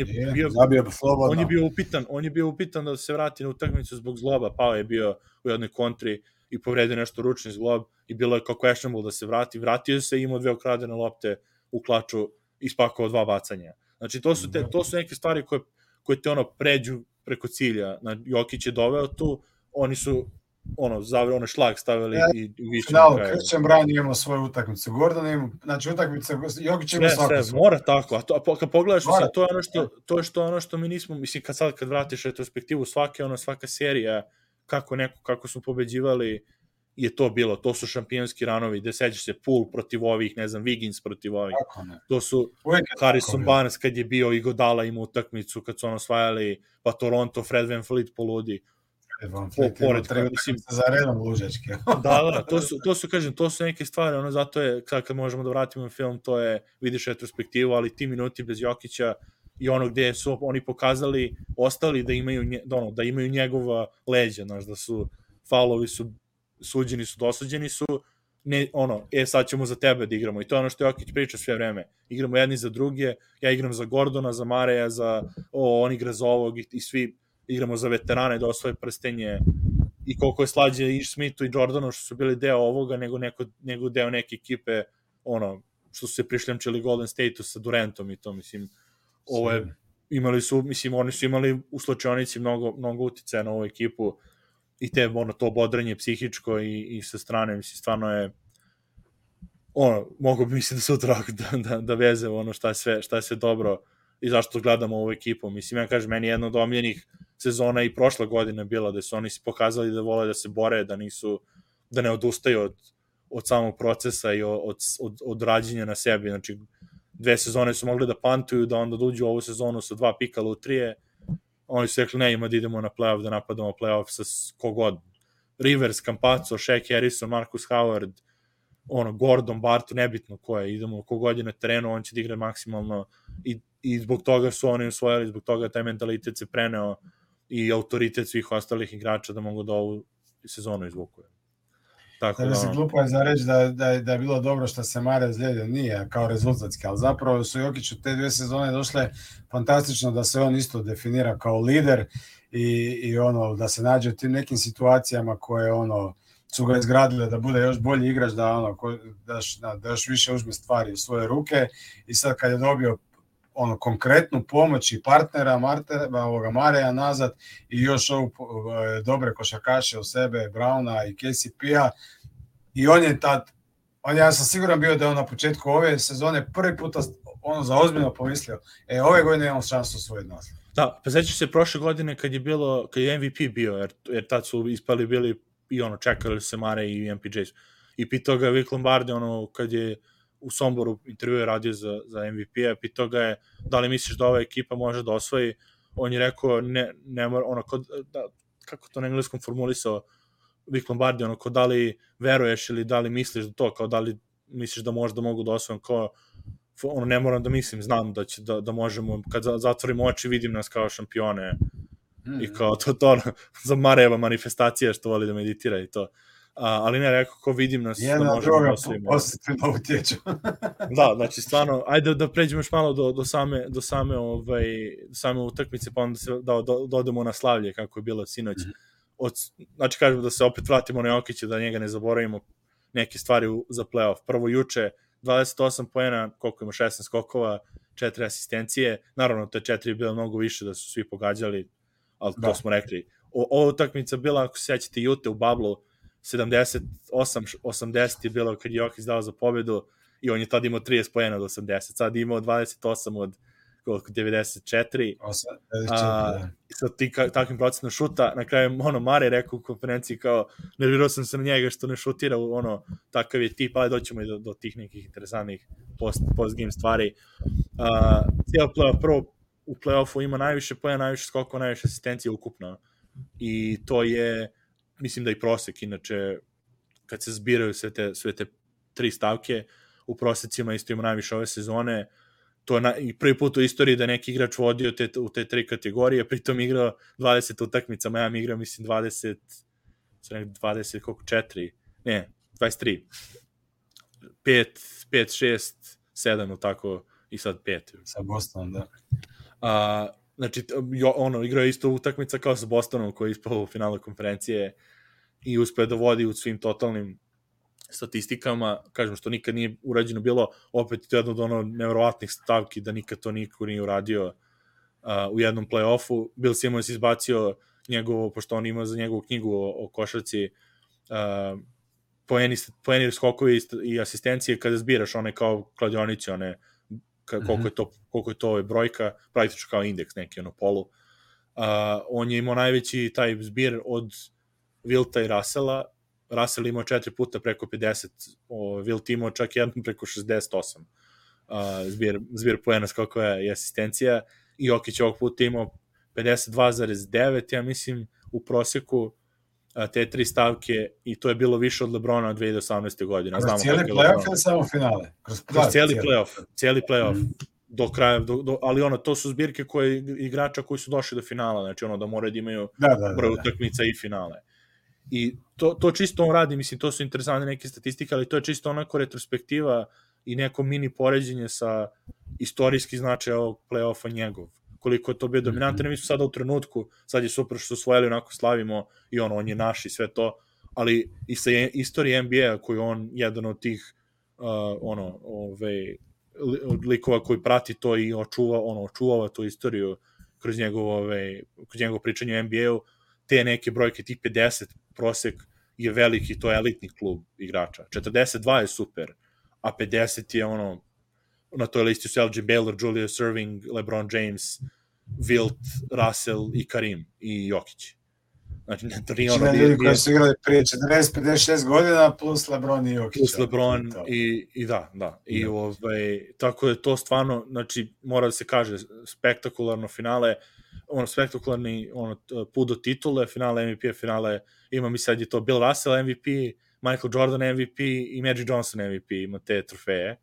je bio upitan da se vrati na utakmicu zbog zloba, pao je bio u jednoj kontri i povredio nešto ručni zglob i bilo je kao questionable da se vrati. Vratio se i imao 2 ukradene lopte u klaču i spakovao 2 bacanja. Znači, to su neke stvari koje te pređu preko cilja. Jokić je doveo tu, oni su šlag stavili i više na kraju. Christian Brown je imao svoju utakmicu, Gordon ima, znači utakmica, Jokić ima svaku svoju. Mora tako, a kad pogledaš, to je ono što mi nismo, mislim, kad vratiš retrospektivu svaka serija, kako smo pobeđivali, je to bilo, to su šampionski ranovi, gde sećaš se Poole protiv ovih, ne znam, Wiggins protiv ovih, to su Harrison Barnes kad je bio, Iguodala ima utakmicu, kad su osvajali, pa Toronto, Fred VanVleet poludi, za redom lužačke. Da, to su neke stvari, zato je, kad možemo da vratimo film, to je, vidiš retrospektivu, ali ti minuti bez Jokića i gde su oni pokazali, ostali da imaju njegova leđa, da su faulovi suđeni su, dosuđeni su, sad ćemo za tebe da igramo, i to je ono što Jokić priča sve vreme, igramo jedni za druge, ja igram za Gordona, za Mareja, on igra za ovog i svi igramo za veterane da osvoje prstenje, i koliko je slađe i Smithu i Jordanu što su bili deo ovoga nego deo neke ekipe što su se prišljamčili Golden State-u sa Durantom i to, mislim, oni su imali u slučajonici mnogo uticaja na ovu ekipu i to bodrenje psihičko i sa strane, mislim, stvarno je mogu bi mislim da sutra da veze šta je sve dobro i zašto gledamo ovu ekipu. Mislim, ja kažem, meni je jedna od omiljenih sezona i prošla godina bila, da su oni pokazali da vole da se bore, da ne odustaju od samog procesa i od rađenja na sebi. Znači, 2 sezone su mogli da pantuju, da onda uđu u ovu sezonu sa 2 pika lutrije. Oni su rekli, ne, ima da idemo na playoff, da napadamo playoff sa kogod. Rivers, Campazzo, Shaq Harrison, Marcus Howard, Gordon, Barton, nebitno ko je, idemo kogod je na terenu, on će da igra maksimalno i zbog toga su oni usvojili, zbog toga taj mentalitet se preneo i autoritet svih ostalih igrača da mogu da ovu sezonu izvukuju. Tako da se glupo je za reći da je bilo dobro što se Mare zlijedio, nije kao rezultatski, ali zapravo su Jokiću te 2 sezone došle fantastično da se on isto definira kao lider i da se nađe u tim nekim situacijama koje su ga izgradile da bude još bolji igrač, da još više uzme stvari u svoje ruke, i sad kad je dobio konkretnu pomoć i partnera Mareja nazad i još dobre košarkaše u sebe, Browna i KCP-a, i ja sam siguran bio da je on na početku ove sezone prvi puta za ozbiljno pomislio, ove godine imamo šansu svoj naslov. Da, pa sećaš se prošle godine kad je MVP bio, jer tad su ispali bili i čekali se Mare i MPJ. i pitao ga Vic Lombardi, kad je u Somboru intervju radio za MVP-a, pitao ga je da li misliš da ova ekipa može da osvoji, on je rekao, ne mora, kako to na engleskom formulisao Vic Lombardi, da li veruješ ili da li misliš da to, kao da li misliš da možda mogu da osvojim, kao ne moram da mislim, znam da će da možemo, kad zatvorimo oči vidim nas kao šampione i kao to za Mareva manifestacija što voli da meditira i to. Ali ne, rekao, ko vidim nas da možemo da osvojimo. Jedna druga pozitivno utječu. Da, znači stvarno, ajde da pređemo još malo do same utakmice, pa onda da odemo na slavlje kako je bilo sinoć. Znači kažemo da se opet vratimo na Jokića, da njega ne zaboravimo neke stvari za playoff. Prvo juče 28 poena, koliko ima 16 skokova, 4 asistencije. Naravno, te 4 je bilo mnogo više da su svi pogađali, ali to smo rekli. Ova utakmica bila, ako se sećate, Jute u bablu, 78-80 je bilo kad je Jokić dao za pobedu i on je tad imao 30 poena od 80. Sad je imao 28 od 94. Sa takvim procenom šuta. Na kraju Mare rekao u konferenciji kao nervirao sam se na njega što ne šutira, takav je tip, ali doćemo i do tih nekih interesantnih post-game stvari. Cijel playoff, prvo u playoffu ima najviše poena, najviše skokova, najviše asistencije ukupno. I to je, mislim da i prosek, inače kad se zbiraju sve te 3 stavke, u prosecima isto ima najviše ove sezone. To je i prvi put u istoriji da neki igrač vodio u te 3 kategorije, pritom igrao 20 utakmica, Miami igrao, mislim, 24, ne, 23. 5, 6, 7, tako, i sad 5. Sa Bostonom, da. Znači, igrao je isto utakmica kao sa Bostonom, koji je ispao u finalu konferencije i uspeo da vodi u svim totalnim statistikama, kažem što nikad nije urađeno bilo, opet to je jedno od nevjerovatnih stavki da nikad to niko nije uradio u jednom play-offu. Bill Simmons izbacio pošto on ima za njegovu knjigu o košarci, poeni, skokovi i asistencije kada zbiraš one kao kladionice, one koliko je to brojka, praktično kao indeks neki, polu. On je imao najveći taj zbir od Wilta i Russella. Russell imao 4 puta preko 50, Wilt imao čak jednom preko 68 zbir poena skokova i asistencija, i Jokić ovog puta imao 52,9, ja mislim, u proseku te 3 stavke, i to je bilo više od LeBrona 2018. godine. Kroz cijeli playoff ili samo finale? Kroz cijeli playoff. Do kraja, ali to su zbirke igrača koji su došli do finala, znači da moraju da imaju broj utakmica i finale. I to čisto on radi, mislim, to su interesantne neke statistike, ali to je čisto onako retrospektiva i neko mini poređenje sa istorijski značaj ovog play-offa njegov. Koliko je to bio dominantan, mi smo sada u trenutku, sad je super što su osvojili, onako slavimo i on je naš i sve to, ali i sa istorije NBA koju on jedan od tih likova koji prati to i očuvava tu istoriju kroz njegovo pričanje o NBA-u, te neke brojke, tih 50 prosek je veliki, to je elitni klub igrača. 42 je super, a 50 je na toj listi su LG Baylor, Julius Erving, LeBron James, Wilt, Russell i Karim i Jokić. Znači, to nije ljudi koji su igrali prije 40-56 godina plus LeBron i Jokić. Plus LeBron i da. I tako je to stvarno, znači, mora da se kaže, spektakularno finale, spektakularni put do titule, finale MVP, finale, ima mi sad je to Bill Russell MVP, Michael Jordan MVP i Magic Johnson MVP, ima te trofeje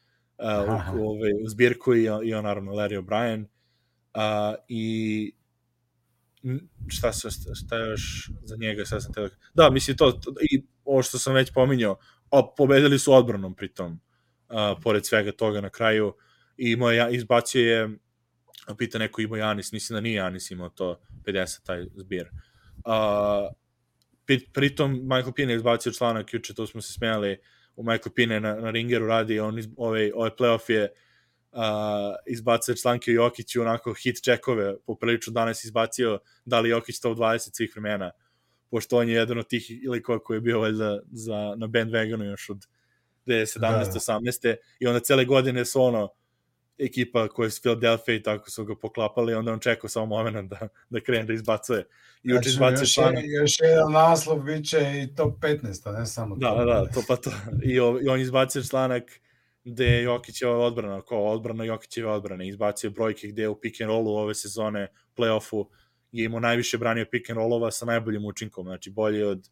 u zbirku i naravno Larry O'Brien. I šta je još za njega, sad sam te... Da, mislim to, i ovo što sam već pominjao, pobedili su odbranom pritom, pored svega toga na kraju, i izbacio je, pita neko imao Janis, mislim da nije Janis imao to 50 taj zbir. Pritom Michael Pina je izbacio članak juče, to smo se smijali, u Michael Pina na Ringeru radi, ovaj playoff je izbacio članke o Jokiću, onako hit checkove, poprilično danas izbacio da li Jokić to u 20 svih vremena, pošto on je jedan od tih ilikova koji je bio valjda na bandwagonu još od 2017-18. I onda cele godine su ekipa koja je s Philadelphia i tako su ga poklapali, onda on čekao samo moment da krene da izbacuje. I znači, izbacuje još jedan naslov bit će i top 15, a ne samo top 15. Da, to pa to. I on izbacio članak gde je Jokićeva odbrana, kao odbrana Jokićeve odbrane, izbacio brojke gde u pick and rollu ove sezone, play-offu, je imao najviše branio pick and rollova sa najboljim učinkom, znači bolji od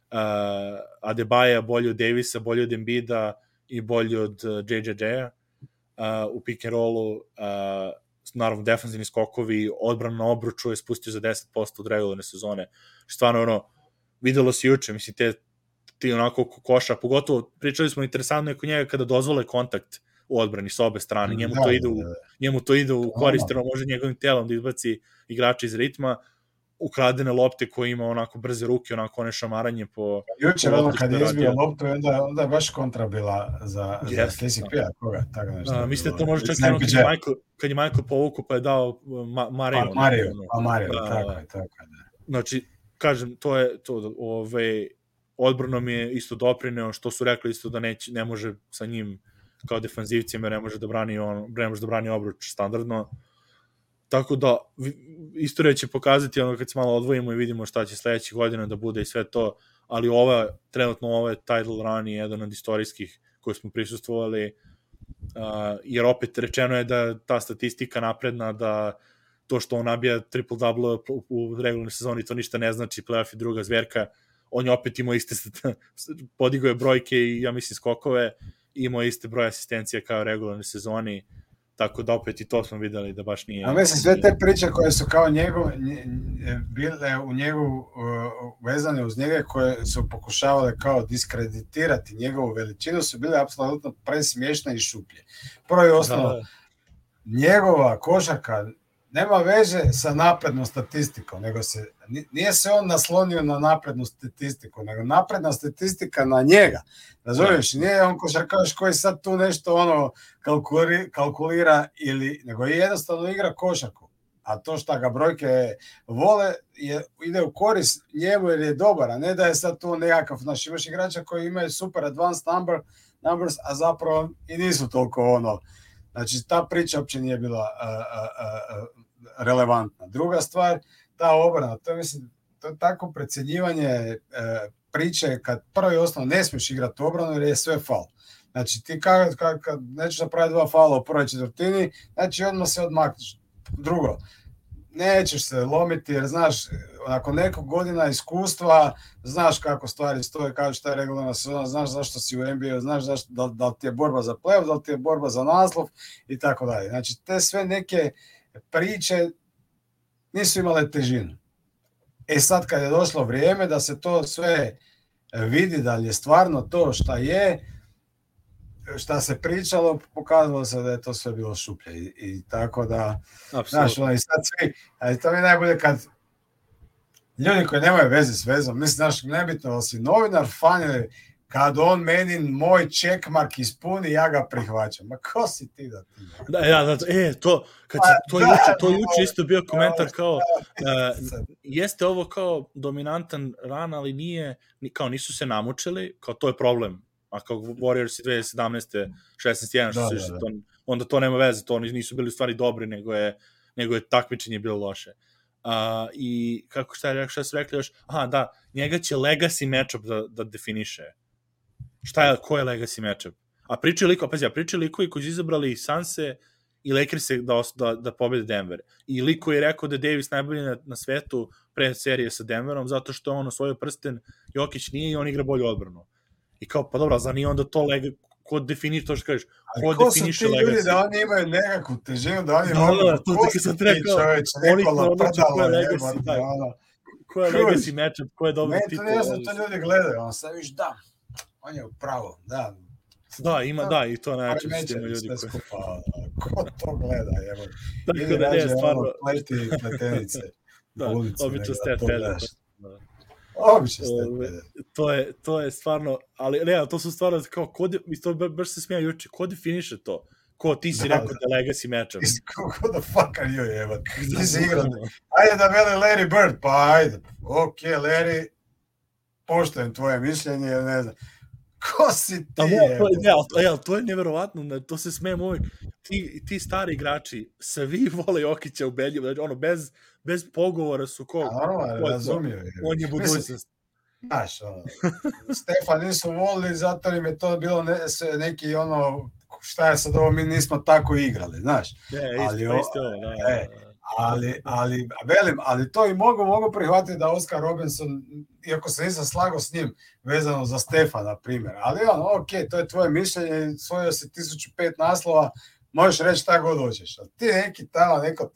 Adebaja, bolji od Davisa, bolji od Embida i bolji od JJJ-a u pick and rollu, naravno defensivni skokovi, odbrana na obruču je spustio za 10% od regularne sezone, stvarno videlo se juče, mislim, ti onako koša, pogotovo pričali smo interesantno je kod njega kada dozvole kontakt u odbrani sa obe strane, njemu to ide u koristeno, može njegovim telom da izbaci igrača iz ritma, ukradene lopte koje ima onako brze ruke, onako one šamaranje po... Jučer kad je izbio loptu, onda je baš kontra bila za KCP-a, koga, tako nešto. Mislim da to može čak kad je Michael povuku pa je dao Mario. Mario, tako je. Znači, kažem, to je to, odbranom je isto doprineo, što su rekli isto da ne može sa njim kao defanzivcima, jer ne može da brani obruč standardno. Tako da, istorija će pokazati kad se malo odvojimo i vidimo šta će sledećih godina da bude i sve to, ali trenutno ovo je title run i jedan od istorijskih koje smo prisustvovali, jer opet rečeno je da ta statistika napredna, da to što on nabija triple-double u regularnoj sezoni, to ništa ne znači, playoff je druga zverka, on je opet imao iste, podigao je brojke i ja mislim skokove, imao iste broje asistencija kao u regularnoj sezoni, tako da opet i to smo videli da baš nije... A mislim, sve te priče koje su kao bile u njegu vezane uz njega, koje su pokušavale kao diskreditirati njegovu veličinu, su bile apsolutno presmiješne i šuplje. Prvo i osnovno, njegova košarka nema veze sa naprednom statistikom, nego nije se on naslonio na naprednu statistiku, nego napredna statistika na njega. Razumiješ, nije on košarkaš koji sad tu nešto kalkulira, nego je jednostavno igra košarku. A to što ga brojke vole ide u korist njemu jer je dobar, a ne da je sad tu nekakav, znači imaš igrača koji imaju super advanced numbers, a zapravo i nisu toliko znači ta priča uopće nije bila relevantna. Druga stvar, ta obrana, to je tako precjenjivanje priče kad prvo i osnovno ne smiješ igrati obranu jer je sve faul. Znači ti kad nećeš napraviti 2 faula u prvoj četvrtini, znači odmah se odmakneš. Drugo, nećeš se lomiti jer znaš, nakon nekog godina iskustva, znaš kako stvari stoje, kako šta je regularna sezona, znaš zašto si u NBA, znaš da li ti je borba za play-off, da li ti je borba za naslov i tako dalje. Znači te sve neke priče nisu imale težinu. E sad kad je došlo vrijeme da se to sve vidi, da li je stvarno to šta se pričalo, pokazalo se da je to sve bilo šuplje i tako da, znaš, i sad svi, ali to mi je najbolje kad ljudi koji nemaju veze s vezom, mislim, znaš, nebitno da si novinar, fan, kad on meni moj checkmark ispuni, ja ga prihvaćam. Ma ko si ti da ti? To juče isto bio komentar kao, jeste ovo kao dominantan ran, ali nije, kao nisu se namučili, kao to je problem. A kao Warriors 2017. 16-1, onda to nema veze, to nisu bili u stvari dobri, nego je takmičenje bilo loše. I šta su rekli još? Njega će legacy matchup da definiše. Ko je legacy matchup? A pričaju likovi koji su izabrali Sunse i Lakers-e da pobede Denver. I liko je rekao da je Davis najbolji na svetu pre serije sa Denverom, zato što on osvojio prsten, Jokić nije i on igra bolju odbranu. I kao, pa dobro, za nije onda to ko definiš to što kažeš, ko definiše legacy? Ko su ti ljudi da oni imaju nekakvu težinu, da oni mogu, ko su ti čovječ, Nikola Prdala, ko je legacy matchup, ko je dobar tip? Meni to nije to ljudi gledaju, on sad viš da, on je upravo, da. Da, i to način s tim ljudi koji... Ko to gleda, evo. Tako da ne, stvarno... Pleti pletenice. Da, obično ste pede. To je stvarno, ali ne, to su stvarno kao, to baš se smija juče, ko definiše to? Ko ti si rekao da legacy matchup? Ko the fuck are you, evo? Ti si igrao. Ajde da veli Larry Bird, pa ajde. Ok, Larry, poštujem tvoje mišljenje, ne znam. Ko si ti, evo? To je nevjerovatno, to se smijem uvijek. ti stari igrači, svi vole Jokića ubedljivo, znači ono, bez pogovora su razumiju. On je budućnost. Znaš, Stefan nisu volili, zato im je to bilo neki ono, šta je sad ovo, mi nismo tako igrali, znaš. Ali to i mogu prihvatiti da Oscar Robertson, iako se nisam slagao s njim vezano za Stefana, primjer, ali to je tvoje mišljenje, osvojio si 1005 naslova, možeš reći šta god hoćeš. Ti neki tamo, neko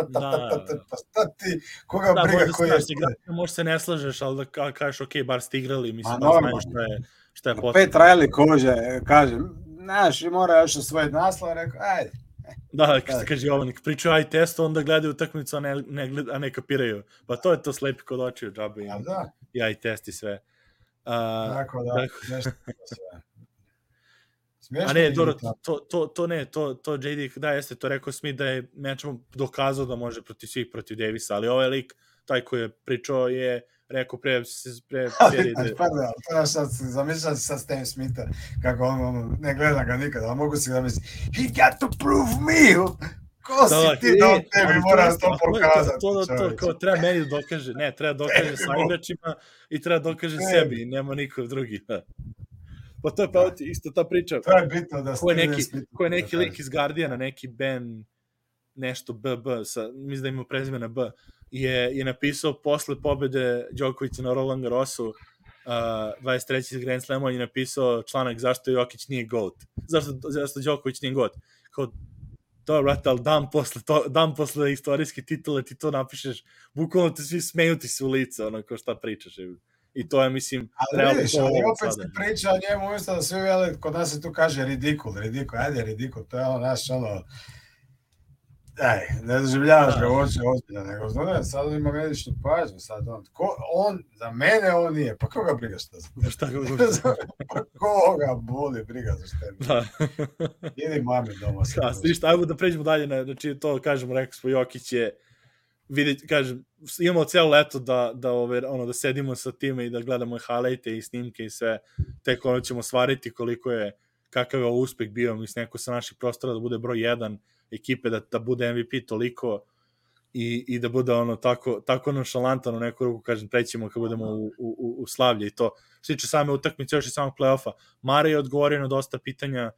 ti, koga briga koji je... Možda se ne slažeš, ali da kažeš, ok, bar ste igrali, mislim, da znaš šta je potrebno. Pet Riley kaže, znaš, mora još osvojiti naslov, rekao, ajde. Da, kad se kaže Jovanik, pričaju aj testu, onda gledaju utakmicu, a ne kapiraju. Pa to je to slepi kod očiju, džabe i aj test i sve. Tako da, nešto sve. A ne, dobro, to JD, da, jeste, to rekao Smith da je mečom dokazao da može protiv svih, protiv Davisa, ali ovaj lik, taj koji je pričao, je rekao pre serije... Pardon, zamišljam se sa Stan Smitha, kako on ne gleda ga nikada, ali mogu si da misli, he got to prove me! Ko si ti da on tebi mora to pokazati? To kao treba meni da dokaže, ne, treba dokaže sa igračima i treba dokaže sebi, nema niko drugi, Pa to je pa isto ta priča. To je bitno da ko je neki lik iz Guardiana, neki Ben nešto BB, mislim da ima prezimena B, je napisao posle pobede Đokovića na Roland Garrosu 23. Grand Slamu, on je napisao članak zašto Jokić nije GOAT. Zašto Đoković nije GOAT. Kao, to, brate, ali dan posle istorijske titule ti to napišeš, bukvalno te svi smeju ti se u lice, ono, kao šta pričaš. I to je, mislim... Ali vidiš, ali opet se priča o njemu, umjesto da svi vele, kod nas se tu kaže ridikul, ajde ridikul, to je ono naš, ono... ne doživljavaš ga ozbiljno, nego sad ima medičnu pažnju, sad on, za mene on nije, pa koga briga šta za koga boli briga za šta idi mami doma. Ajmo da pređemo dalje, znači to kažemo, rekao smo, Jokić je, vidite, kažem, imamo cijelo leto da sedimo sa time i da gledamo highlighte i snimke i sve, tek ono ćemo stvariti koliko je, kakav je uspeh bio, mislim, neko sa naših prostora da bude broj 1 ekipe, da bude MVP toliko i da bude ono tako nonšalantan u neku ruku, kažem, prećemo kad budemo u slavlje i to. Što tiče same utakmice, još i samog play-offa, Mare je odgovorio na dosta pitanja,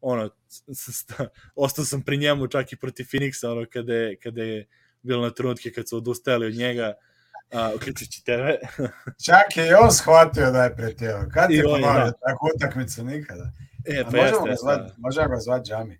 ostao sam pri njemu čak i protiv Phoenixa, kada je bilo na trenutke kad su odustajali od njega, uključujući tebe. Čak je i on shvatio da je pretjerao. Kad ti ponovio takvu utakmicu? Nikada. Možemo ga zvati Džami.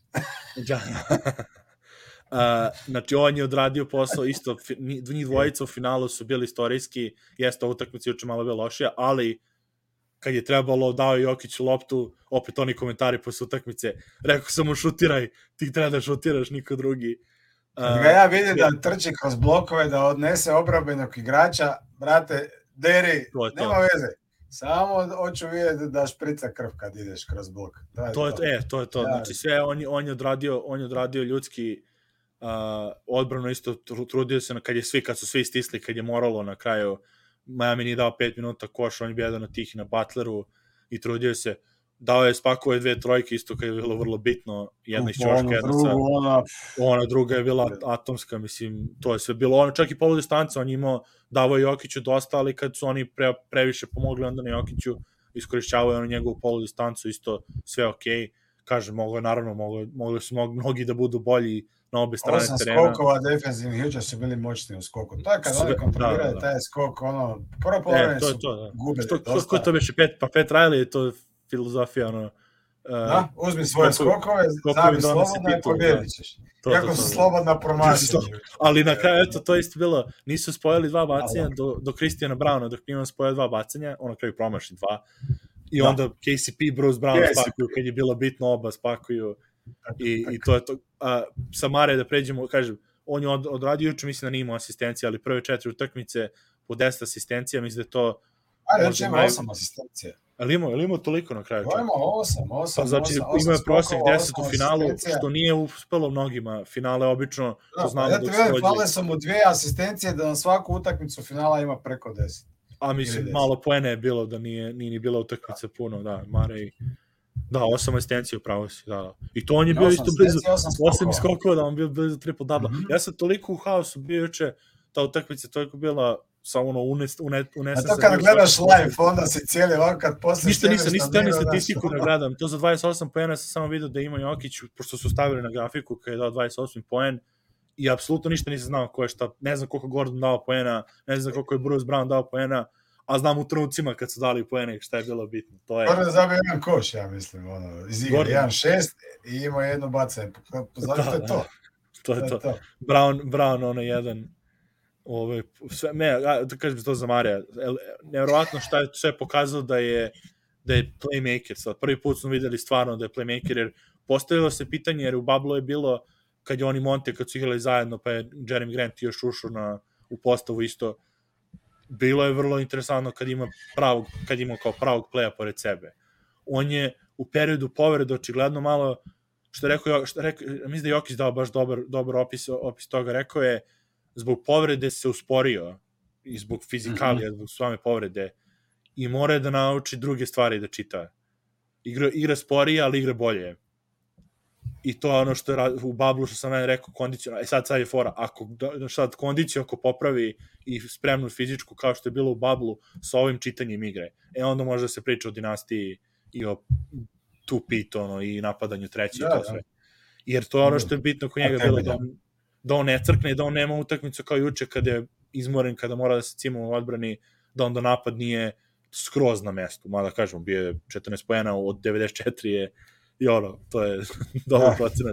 Znači, on je odradio posao, isto, njih dvojica u finalu su bili istorijski, jeste utakmica juče malo bila lošija, ali kad je trebalo, dao je Jokić loptu, opet oni komentari posle utakmice, rekao sam mu šutiraj, ti treba da šutiraš, niko drugi. Kad ga ja vidim da trči kroz blokove, da odnese obrambenog igrača, brate, deri, nema veze. Samo hoću vidjeti da šprica krv kad ideš kroz blok. To je to. Znači sve on je odradio ljudski odbranu, isto trudio se kad su svi stisli, kad je moralo na kraju, Miami nije dao 5 minuta koš, on je bio na tih na Butleru i trudio se. Dao je spakove 2 trojke, isto kad je bilo vrlo bitno, jedna iz ćoška, ona druga je bila atomska, mislim, to je sve bilo, ono čak i polu distanca, on je imao, davao je Jokiću dosta, ali kad su oni previše pomogli onda na Jokiću, iskorišćavaju ono njegovu polu distancu, isto sve okej, kažem, mogli su mnogi da budu bolji na obe strane terena. 8 skokova defensivnih jučer su bili moćni u skoku, to je kad oni kontroliraju taj skok, ono, prvo povremene su gubili dosta. Ko to beše, Pat Riley je to filozofija, ono... uzmi svoje skokove, zabi slobodno i pobjedit ćeš. Jako su slobodna promašenja. Ali na kraju, eto, to isto bilo, nisu spojili 2 bacanja do Christiana Browna, dok nije on spojio 2 bacanja, on na kraju promaši 2. I onda KCP, Bruce Brown spakuju, kad je bilo bitno oba spakuju. I to je to. Sa Mare da pređemo, kažem, on je odradio juče, mislim da nije imao asistencije, ali prve 4 utakmice po 10 asistencija, mislim da je to... Ajde, ima 8 asistencija. Ali imao toliko na kraju? Ima 8. Znači, imao je prosjek 10 u finalu, što nije uspelo mnogima. Finale obično, to znamo dok se dođe. Fale sam mu 2 asistencije da na svaku utakmicu finala ima preko 10. A mislim, malo poene je bilo da nije ni bila utakmica puno, da, Mare Da, 8 asistencija u pravo si, da. I to on je bio isto blizu, 8 skokova, da on bio blizu triple double. Ja sam toliko u haosu bio juče, ta utakmica toliko bila samo ono unesen. A to kada gledaš live, onda si cijeli ovak kad posle... Ništa nisam ni statistiku da gledam. To za 28 poena sam samo vidio da ima Jokić, pošto su stavili na grafiku kada je dao 28 poen, i apsolutno ništa nisam znao ko je šta, ne znam koliko Gordon dao poena, ne znam koliko je Bruce Brown dao poena, a znam u trenucima kad su dali poene šta je bilo bitno. To je... Gordon zabio jedan koš, ja mislim, iz igre, 1-6 i ima jedno bacanje. Zato je to. To je to. Brown ono jedan, sve, da kažem to za Marija, nevjerovatno šta je sve pokazao da je playmaker. Sad, prvi put smo videli stvarno da je playmaker, jer postavilo se pitanje, jer u Bablu je bilo, kad je oni Monte, kad su igrali zajedno, pa je Jeremy Grant još ušao u postavu isto, bilo je vrlo interesantno kad ima kao pravog playa pored sebe. On je u periodu povrede očigledno malo, što je rekao, mislim da je Jokić dao baš dobar opis toga, rekao je, zbog povrede se usporio i zbog fizikalija, zbog same povrede, i mora da nauči druge stvari da čita. Igra sporije, ali igra bolje. I to je ono što je u Bablu, što sam rekao, kondicionalno. Sad je fora, sad kondiciju ako popravi i spremnu fizičku kao što je bilo u Bablu sa ovim čitanjem igre, onda može da se priča o dinastiji i o two-pit i napadanju treći i to sve. Jer to je ono što je bitno kod njega bilo, da on ne crkne, da on nema utakmicu kao juče kada je izmoren, kada mora da se cima u odbrani, da onda napad nije skroz na mestu. Mada kažemo, bio je 14 poena od 94 je i to je dobar procenat.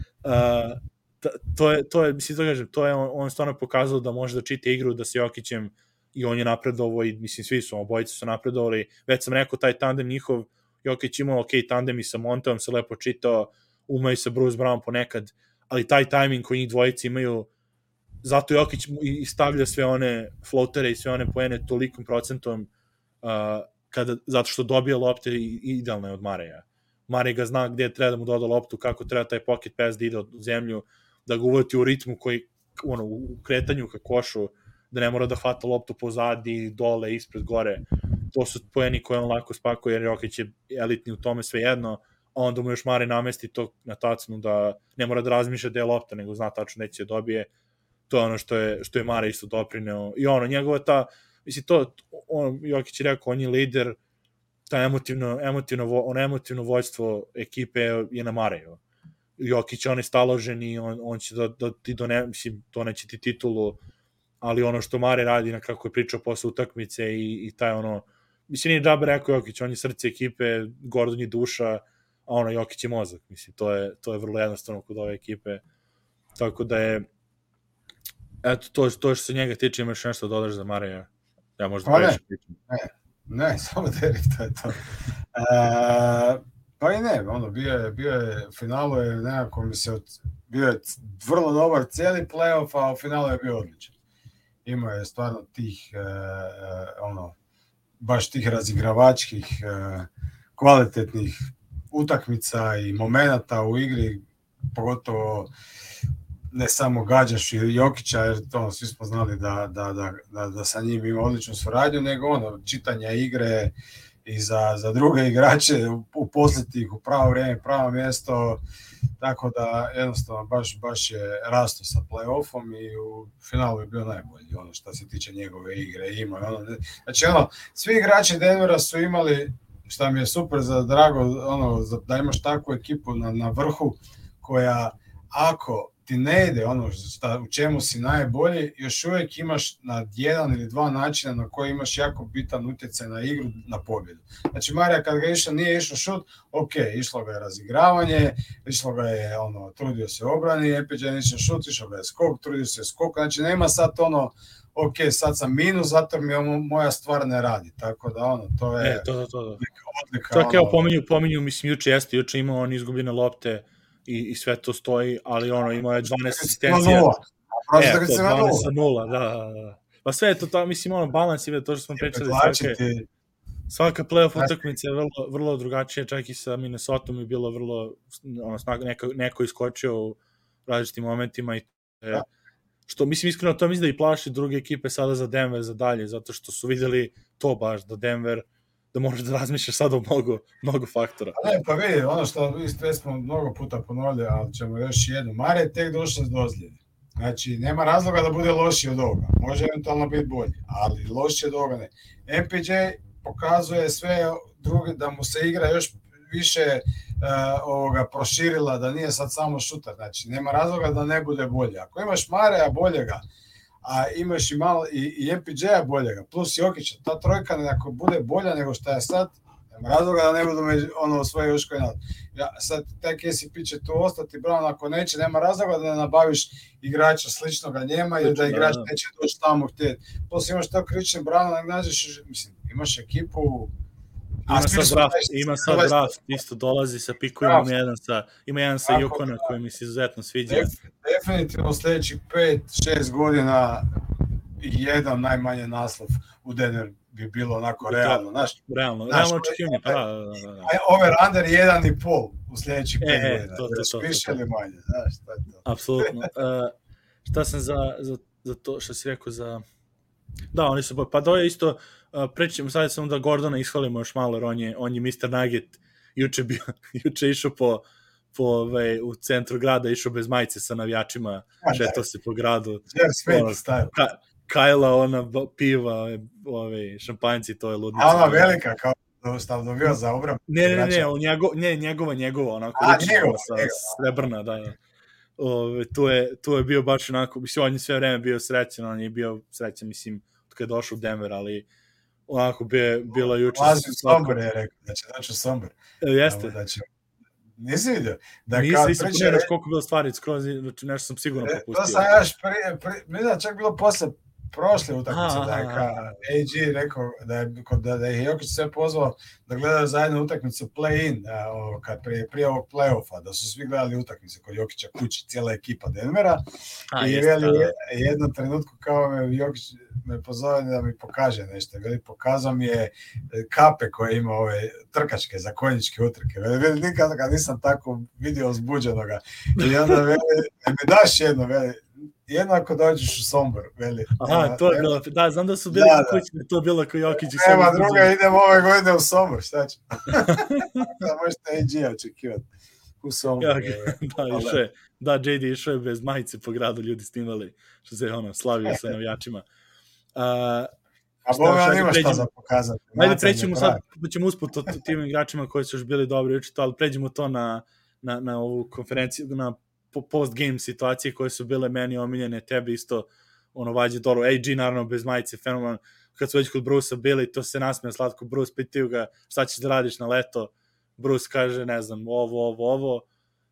To je, mislim, to kažem, to je on stvarno pokazao da može da čita igru, da se Jokićem, i on je napredovao, i mislim, svi su, obojice su napredovali. Već sam rekao, taj tandem njihov, Jokić imao ok tandem i sa Monteom, se lepo čitao, umeo i sa Bruce Brown ponekad, ali taj tajming koji njih dvojice imaju, zato Jokić i stavlja sve one floatere i sve one poene tolikom procentom, zato što dobija lopte idealne od Mareja. Marej ga zna gde treba da mu doda loptu, kako treba taj pocket pass da ide u zemlju, da ga uvoti u ritmu koji, u kretanju ka košu, da ne mora da hvata loptu pozadi, dole, ispred, gore. To su poeni koje on lako spakuje, jer Jokić je elitni u tome svejedno, a onda mu još Marej namesti to na tacnu da ne mora da razmišlja gde je lopta, nego zna tačno neće dobije. To je ono što je Marej isto doprineo. I njegova ta, mislim, Jokić je rekao, on je lider, ta emotivno vođstvo ekipe je na Mareju. Jokić on je staložen i on će da ti doneće ti titulu, ali ono što Marej radi, na kako je pričao posle utakmice i taj mislim, nije džabe rekao Jokić, on je srce ekipe, Gordon je duša, a Jokić je mozak, mislim, to je vrlo jednostavno kod ove ekipe, tako da je, eto, to što se njega tiče, imaš nešto da dodaš za Mareja? Ja možda previše pričam. Ne, samo Derek, to je to. Pa i ne, bio je, u finalu je nekako bio je vrlo dobar cijeli playoff, a u finalu je bio odličan. Imao je stvarno tih, baš tih razigravačkih, kvalitetnih utakmica i momenata u igri, pogotovo ne samo gađaš Jokića, jer svi smo znali da sa njim ima odličnu suradnju, nego čitanja igre i za druge igrače, uposliti ih u pravo vrijeme, pravo mjesto, tako da jednostavno baš je rastao sa play-offom i u finalu je bio najbolji, što se tiče njegove igre. Znači, svi igrači Denvera su imali, šta mi je super za drago, da imaš takvu ekipu na vrhu, koja ako ti ne ide u čemu si najbolji, još uvijek imaš na jedan ili dva načina na koji imaš jako bitan utjecaj na igru, na pobjedu. Znači, Marija kad ga nije išao šut, ok, išlo ga je razigravanje, išlo ga je, trudio se obrani, Epiđan išao šut, išlo ga je skok, trudio se skok, znači nema sad ok, sad sam minus, zato mi moja stvar ne radi, tako da to je odlika. Tako pominju, mislim, juče imao on izgubljene lopte, i sve to stoji, ali imao je 12 asistencija. 12-0, da. Pa sve je to, mislim, balans je to što smo pričali. Svaka playoff utakmica je vrlo drugačija, čak i sa Minnesotom je bilo vrlo, neko iskočio u različitim momentima i što, mislim, iskreno, to mislim da i plaši druge ekipe sada za Denver, za dalje, zato što su videli to baš, da Denver da možeš da razmišljaš sad o mnogo faktora. Ne, pa vidi, ono što isto smo mnogo puta ponovili, ali ćemo još jednu. Mare je tek došla s ozljede. Znači, nema razloga da bude loši od ovoga. Može eventualno biti bolji, ali loši od ovoga ne. MPJ pokazuje sve druge, da mu se igra još više proširila, da nije sad samo šuter. Znači, nema razloga da ne bude bolje. Ako imaš Mareja boljega, a imaš i malo i MPJ-a boljega, plus Jokića, ta trojka ako bude bolja nego što je sad, nema razloga da ne budu svoje još koji nad. Sad, taj KCP će tu ostati, Brown ako neće, nema razloga da ne nabaviš igrača sličnoga njema ili da igrač neće doći tamo htjeti. Plus imaš to Christian Brown, nađeš, mislim, imaš ekipu. Ima sad draft, isto dolazi sa pikovima, ima jedan sa Jokona koji mi se izuzetno sviđa. Definitivno sljedećih 5-6 godina jedan najmanje naslov u Denver bi bilo onako realno. Realno očekivanje. Over-under 1,5 u sljedećih 5 godina. To. Više ili manje, znaš, šta je to? Apsolutno. Šta sam za to što si rekao za... Da, oni su... Pa to je isto... Prećemo sad samo da Gordona ishvalimo još malo, jer on je Mr. Nugget juče išao u centru grada, išao bez majice sa navijačima, šetao se po gradu. Kajla, ona piva, šampanjci, to je ludnica. A ona velika, kao stav dobio za obram. Ne, njegova, onako, srebrna, da. To je bio baš onako, mislim, on je sve vreme bio srećan, on je bio srećan, mislim, kada je došao u Denver, ali onako bilo juče. Lazi Sombor je rekao, da će doći u Sombor. Jeste. Nisi vidio? Nisam pogledaš koliko bilo stvari, skroz nešto sam sigurno propustio. To sam još prije, čak bilo posle prošle utakmice, da je AG rekao da je Jokić sve pozvao da gledaju zajedno utakmicu play-in, prije ovog play-offa, da su svi gledali utakmice kod Jokića kući, cijela ekipa Denvera. I jednom trenutku kao Jokić me pozove da mi pokaže nešto. Pokazao mi je kape koje ima ove trkačke za konjičke utrke. Nikada nisam tako vidio uzbuđenoga. I onda mi daš jedno, jedno ako dođeš u Sombor, veli. Aha, to je bilo, da, znam da su bili kućni, to je bilo kao Jokić i Sombor. Nema druga, idemo ove godine u Sombor, šta ću? Da možete AG očekivati u Sombor. Da, JD išao je bez majice po gradu, ljudi snimali, što se slavio sa navijačima. A Boga nima šta za pokazati. Ajde, prećemo sad, ćemo usput o tim igračima koji su još bili dobri učito, ali pređemo to na ovu konferenciju, na post-game situacije koje su bile meni omiljene, tebi isto vađe dolu. AG naravno bez majice, fenomen. Kad su već kod Bruce-a bili, to se nasmija slatko. Bruce pitaju ga šta ćeš da radiš na leto. Bruce kaže, ne znam, ovo.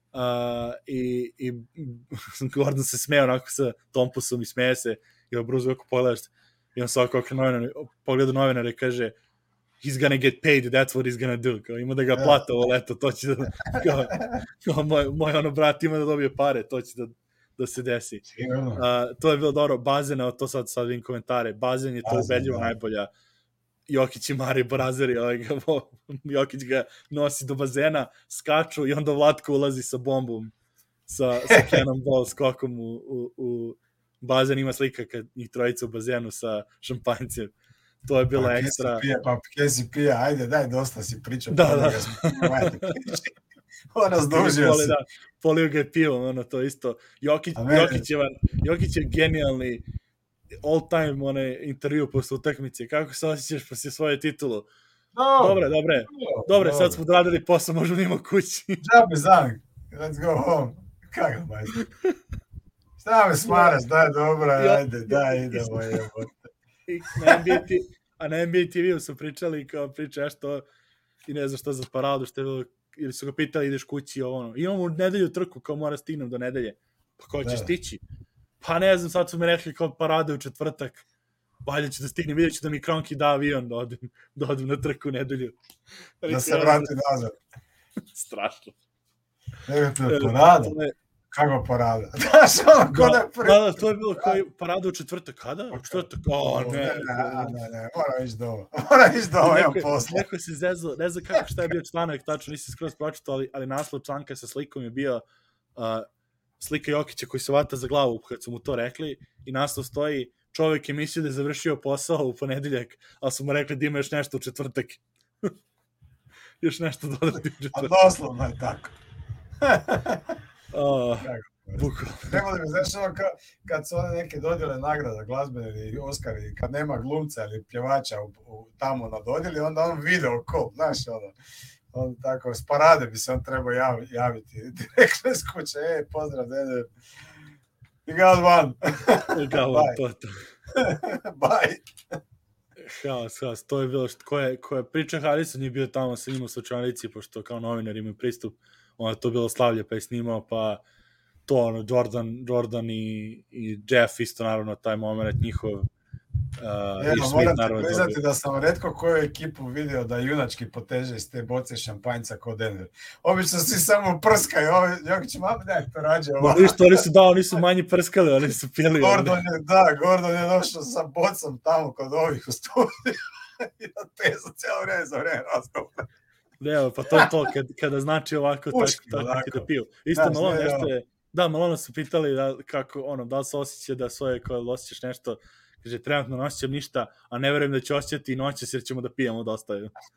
I Gordon se smeje onako sa Tompusom i smeje se. I Bruce kako pogledaš i on svako pogleda novinare i kaže he's gonna get paid, that's what he's gonna do. Kao, ima da ga plata ovo leto, to će da... Kao moj brat ima da dobije pare, to će da se desi. To je bilo dobro. Bazen, to sad vidim komentare, Bazen je to ubedljivo najbolja. Jokić i Mari Brazeri, Jokić ga nosi do bazena, skaču i onda Vlatko ulazi sa bombom, sa cannonball skokom u bazen. Ima slika kad njih trojica u bazenu sa šampanjcem. To je bila ekstra. KCP, ajde, daj, dosta si pričao. Da. Ona zdužio si. Polio ga je pivom, to isto. Jokić je genijalni all-time intervju posle utakmice. Kako se osjećaš posle svoje titulu? Dobre, sad smo odradili posao, možemo da imamo kući. Džabe zank, let's go home. Kako majte? Šta me smaraš, daj, dobro, ajde, daj, idemo. Na NBA TV-u su pričali kao priča što i ne znam što za paradu, ili su ga pitali ideš kući imamo u nedelju trku kao mora stignem do nedelje. Pa ko ćeš stići? Pa ne znam, sad su mi rekli kao parade u četvrtak. Valjda ću da stignem, vidjet ću da mi Kronki da avion da odem na trku u nedelju. Da se vrati nazad. Strašno. Parada? Kako parada? Da, to je bilo koji parada u četvrtak. Kada? U četvrtak? Ne, moram ići doma, imam posla. Neko se zezo, ne znam šta je bio članak, tačno nisam skroz pročitao, ali naslov članka sa slikom je bio slika Jokića koji se vata za glavu kad su mu to rekli i naslov stoji čovjek je mislio da je završio posao u ponedeljak, ali su mu rekli da ima još nešto u četvrtak. Još nešto dodati u četvrtak. A doslovno je tako. Bukvalno. Trebali bi, znaš, ono kad su one neke dodjele nagrada glazbene ili Oscari, kad nema glumca ili pjevača tamo na dodjeli, onda on video ko, znaš, on tako, s parade bi se on trebao javiti direktno iz kuće, pozdrav, dede, you got one. To. Bye. Haos, to je bilo ko je priča Harrison je bio tamo sa njim u slučajnici, pošto kao novinar imaju pristup, onda to bilo slavlje pa je snimao, pa to Jordan i Jeff isto naravno taj moment njihov moram ti priznati da sam retko koju ekipu vidio da junački poteže iz te boce šampanjca kod Denver. Obično svi samo prskaju, Jokić mam to rađe ovo. Ništa, oni su manji prskali, oni su pili. Gordon je došao sa bocom tamo kod ovih u studiju i natezao cijelo vrijeme za vrijeme razgovora. Ne, pa to je to, kada znači ovako tako da piju. Isto malo nešto je, malo su pitali da li se osjeća da svoje koje osjećaš nešto. Kaže, trenutno ne osjećam ništa, a ne verujem da će osjećati i noćas jer ćemo da pijemo dosta.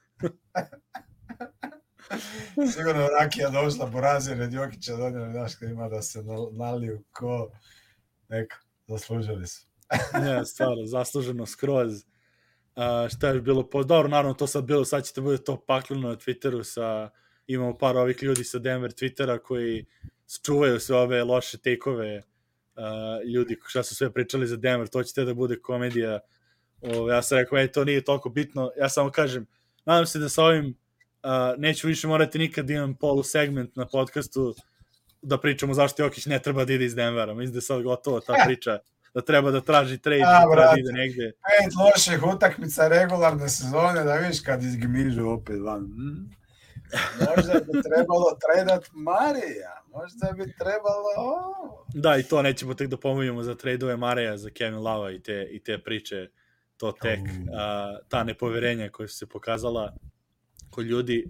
Sigurno rakija došla Borazir od Jokića donijeli, znaš, kad ima da se naliju ko neka, zaslužili su. Ne, stvarno, zasluženo skroz. Šta je bilo? Dobro, naravno, to sad bilo, sad ćete bude to pakleno na Twitteru, imamo par ovih ljudi sa Denver Twittera koji čuvaju sve ove loše take-ove ljudi šta su sve pričali za Denver, to će te da bude komedija. Ja sam rekao, to nije toliko bitno, ja samo kažem, nadam se da sa ovim neću više morati nikad da imam polu segment na podcastu da pričamo zašto Jokić ne treba da ide iz Denvera, mislim da je sad gotovo ta priča, da treba da traži trade, da treba da ide negde. 5 loših utakmica regularne sezone, da vidiš kad izgmižu opet van. Možda bi trebalo tradat Marija, možda bi trebalo... Da, i to nećemo tek da pominjamo za tradove Marija, za Kevin Lava i te priče, to tek, ta nepoverenja koja su se pokazala kod ljudi.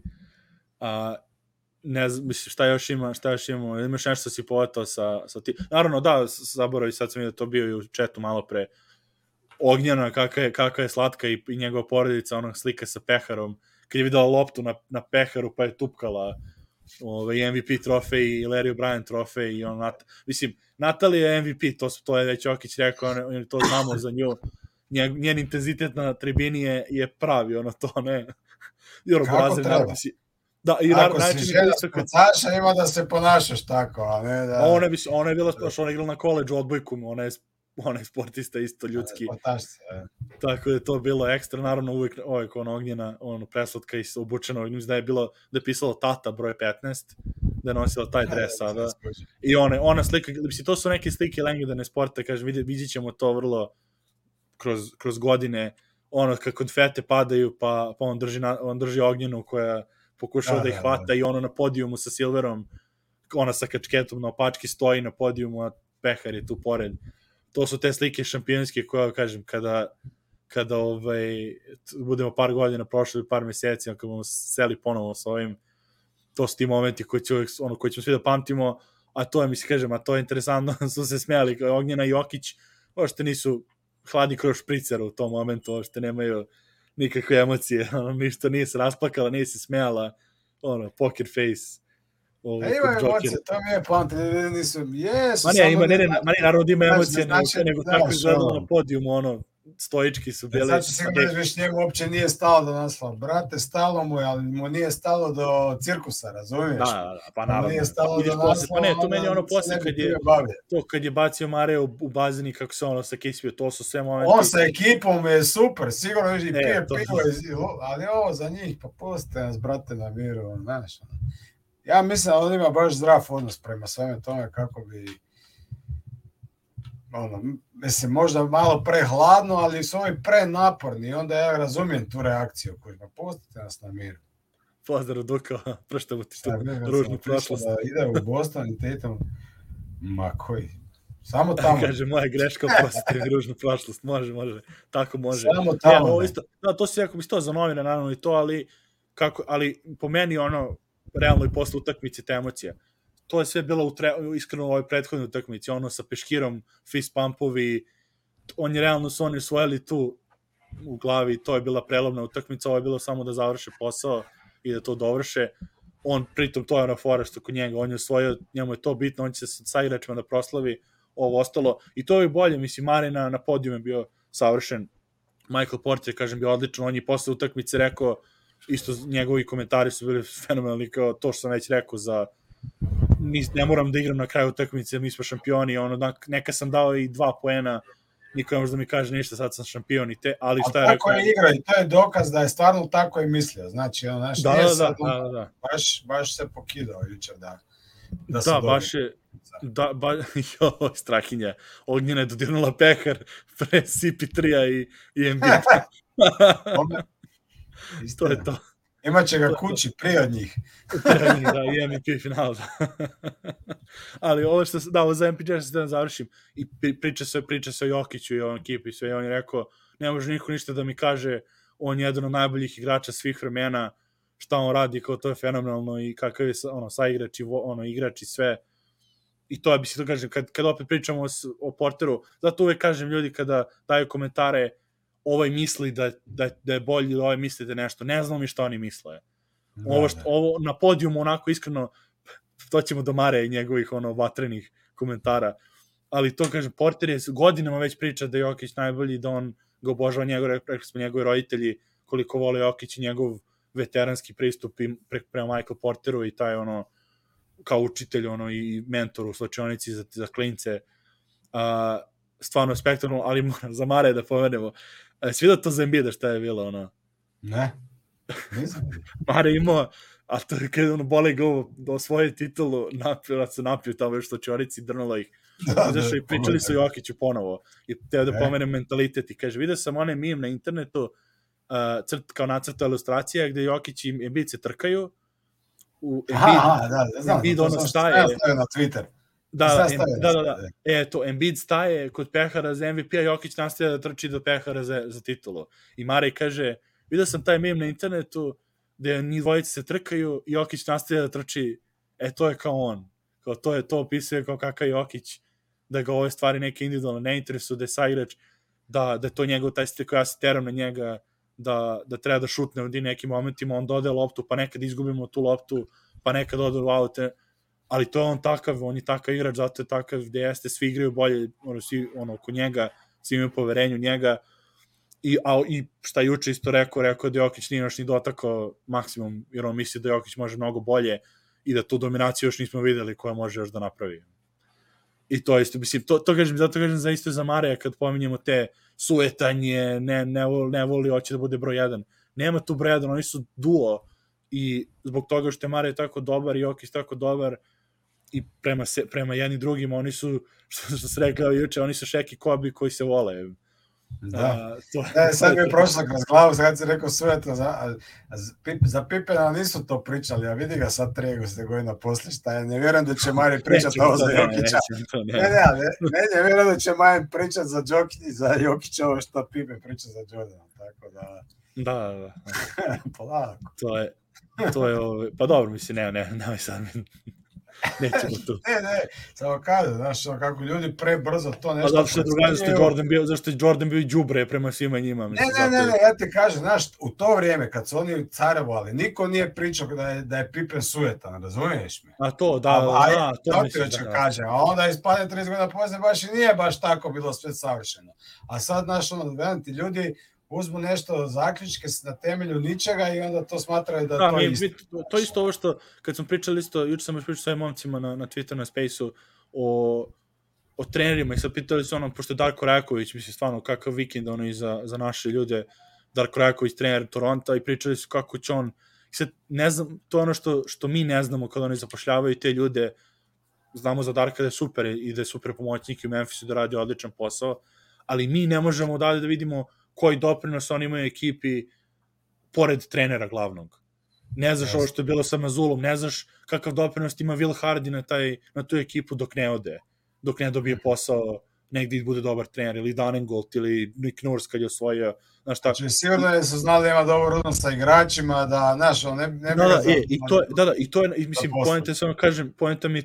Ne znam, mislim, šta još imamo, imaš nešto si povetao sa ti... Naravno, da, zaboravi, sad sam vidio da to bio i u chatu malo pre, Ognjena, kakva je slatka i njegova porodica, onog slika sa peharom, kad je videla loptu na peharu pa je tupkala MVP trofej i Larry O'Brien trofej i mislim, Natalija je MVP, to je već Jokić rekao, to znamo za nju, njen intenzitet na tribini je pravi, to ne. Kako treba? Da, i ako si žena sportaša, ima da se ponašaš tako, a ne da... Ona je bila na koleđu odbojku, ona je sportista isto ljudski. Tako da je to bilo ekstra, naravno uvijek Ognjena, preslatka i obučena, da je bilo, da je pisalo tata broj 15, da je nosila taj dres sada. I ona slika, mislim, to su neke slike legendarne sporta, kažem, vidjet ćemo to vrlo kroz godine, kad konfete padaju, pa on drži Ognjenu koja pokušava da ih hvata i na podijumu sa Silverom, ona sa kačketom na opački stoji na podijumu, a pehar je tu pored. To su te slike šampionske koje, kažem, kada budemo par godina prošli, par meseci, kada bomo seli ponovo sa ovim, to su ti momenti koji ćemo svi da pamtimo, a to je, mislim, kažem, a to je interesantno, su se smijali, Ognjena i Jokić, ošte nisu hladni kroz špricer u tom momentu, ošte nemaju nikakve emocije, ništa, nije se rasplakala, nije se smijala, poker face. Ima emocije, to mi je poanta, nisu, jesu. Naravno da ima emocije, nego tako izgledalo na podijumu, stojički su bili. Sad ću sigurno izviš, njemu uopće nije stalo do naslova, brate, stalo mu je, ali mu nije stalo do cirkusa, razumiješ? Da, pa naravno. Nije stalo do naslova, pa ne, to meni posle kad je bacio Mare u bazen i kako se sa ekipom, to su sve momenti. On sa ekipom je super, sigurno i pije pivo, ali ovo za njih, pa pustite nas, brate, na miru, znaš. Ja mislim da on ima baš zdrav odnos prema sveme tome kako bi, mislim, možda malo prehladno, ali su ovi prenaporni i onda ja razumijem tu reakciju koju pa pustite nas na miru. Pozdrav Duka, praštamo ti što ružnu prošlost. Ide u Boston i Tatum, ma koji, samo tamo. Kaže, moja greška, prostite mi ružnu prošlost, može, tako može. Samo tamo. Da, to se jako bi to za novine, naravno i to, ali po meni realno i posle utakmice te emocije. To je sve bilo iskreno u ovoj prethodnoj utakmici, sa peškirom, fist pumpovi, realno su oni osvojili tu u glavi, to je bila prelomna utakmica, ovo je bilo samo da završe posao i da to dovrše. On, pritom, to je ona fora što kod njega, on je osvojio, njemu je to bitno, on će se sa igračima da proslavi ovo ostalo. I to je bolje, mislim, Mare na podijum je bio savršen. Michael Porter, kažem, bio odličan, on je posle utakmice rekao, isto njegovi komentari su bili fenomenalni, kao to što sam već rekao za ne moram da igram na kraju utakmice, mi smo šampioni, ono, neka sam dao i 2 poena, niko ne može da mi kaže ništa, sad sam šampion i te, ali šta je rekao? Tako je igra i to je dokaz da je stvarno tako i mislio, znači, ono, znaš, da. Baš se pokidao jučer da baš je, strahinja, Ognjena je dodirnula pehar pre CP3-a i Embiida. To je to. Imaće ga kući prije od njih. Da, i MVP final. Ali ovo što ovo za MPJ se da završim i priča se o Jokiću i o ekipi i sve, i on je rekao, ne može niko ništa da mi kaže, on je jedan od najboljih igrača svih vremena, šta on radi, kao to je fenomenalno i kakav je saigrač i igrač i sve. I to, ja bi se to kažem, kad opet pričamo o Porteru, zato uvek kažem ljudi kada daju komentare, ovaj misli da je bolji, ovaj misli da je nešto. Ne znamo mi šta oni misle. Ovo na podijumu onako iskreno, to ćemo do Mare i njegovih vatrenih komentara. Ali to kažem, Porter je godinama već priča da je Jokić najbolji, da on ga obožava, rekli smo njegovi roditelji koliko vole Jokić i njegov veteranski pristup prema Michael Porteru i taj kao učitelj i mentor u slačionici za klince. Stvarno spektakularno, ali moram za Mare da pomenemo. Svi da to za Embiida šta je bilo, Ne, nisam. Mare imao, a to je kada boli ga da osvoje titulu, napio tamo još slačionici, drnula ih. Izašao i pričali su Jokiću ponovo. I teo da pomenem mentalitet i kaže, vidio sam onaj meme na internetu, kao nacrta ilustracija gde Jokić i Embiid se trkaju. Embiid staje na Twitter. Da. Embiid staje kod pehara za MVP-a, Jokić nastavlja da trči do pehara za titulu. I Marej kaže, vidio sam taj meme na internetu gde njih dvojice se trkaju i Jokić nastavlja da trči, to je kao on. Kao to opisuje kao kakav Jokić, da ga ove stvari neke individualno ne interesuju, da je saigrač, da je to njegov taj stil koji ja se teram na njega, da treba da šutne u nekim momentima, on dode loptu, pa nekad izgubimo tu loptu, pa nekad ode u aute, ali to je on takav, on je takav igrač, zato je takav gde jeste, svi igraju bolje, svi oko njega, svi imaju poverenju njega, i šta juče isto rekao da Jokić nije još ni dotakao maksimum, jer on misli da Jokić može mnogo bolje i da tu dominaciju još nismo videli koja može još da napravi. I to isto, mislim, zato kažem za isto za Mareja kad pominjemo te sujetanje, ne voli, hoće da bude broj 1. Nema tu broj 1, oni su duo i zbog toga što je Marej tako dobar i Jokić tako dobar i prema jedni drugim, oni su, što se rekao juče, oni su Shaq i Kobe koji se vole. Da. Sad mi je prošlo kroz glavu, sad si rekao sujetno, za Pipena nisu to pričali, a vidi ga sad 30 godina posle šta je, ne vjerujem da će Mari pričati ovo za Jokića. Ne vjerujem da će Mari pričati za Jokića ovo što Pipe priča za Jordana, tako da... Da. Polako. To je pa dobro, mislim, ne sad nećemo tu. Ne, samo kaže, znaš, kako ljudi prebrzo to nešto... Zato što je drugačije, zašto je Jordan bio i đubre prema svima njima. Ne, ja ti kažem, znaš, u to vrijeme, kad su oni carevali, niko nije pričao da je Pippen sujetan, razumiješ me? A to, da, to ti već kaže, a onda ispadne 30 godina poslije, baš i nije baš tako bilo sve savršeno. A sad, znaš, ti ljudi uzmu nešto zaključke na temelju ničega i onda to smatraju da to je isto. To je isto ovo što, kad smo pričali isto, juče sam još pričao s ovim momcima na Twitter, na Space-u, o trenerima i sad pitali su pošto je Darko Rajaković, mislim stvarno kakav vikend i za naše ljude, Darko Rajaković, trener Toronta, i pričali su kako će on, i sad ne znam, to je ono što mi ne znamo kada oni zapošljavaju te ljude, znamo za Darka da je super i da je super pomoćnik i u Memphisu da radi odličan posao, ali mi ne možemo dalje da vidimo koji doprinos oni imaju ekipi pored trenera glavnog. Ne znaš ovo što je bilo sa Mazulom, ne znaš kakav doprinos ima Will Hardy na tu ekipu dok ne ode, dok ne dobije posao negdje i bude dobar trener, ili Danengold, ili Nick Nurse kad je osvojio. Znači, sigurno je su znali da ima dobar odnos sa igračima, da, znaš, on ne bi i to je, mislim, poenta se kažem, poenta mi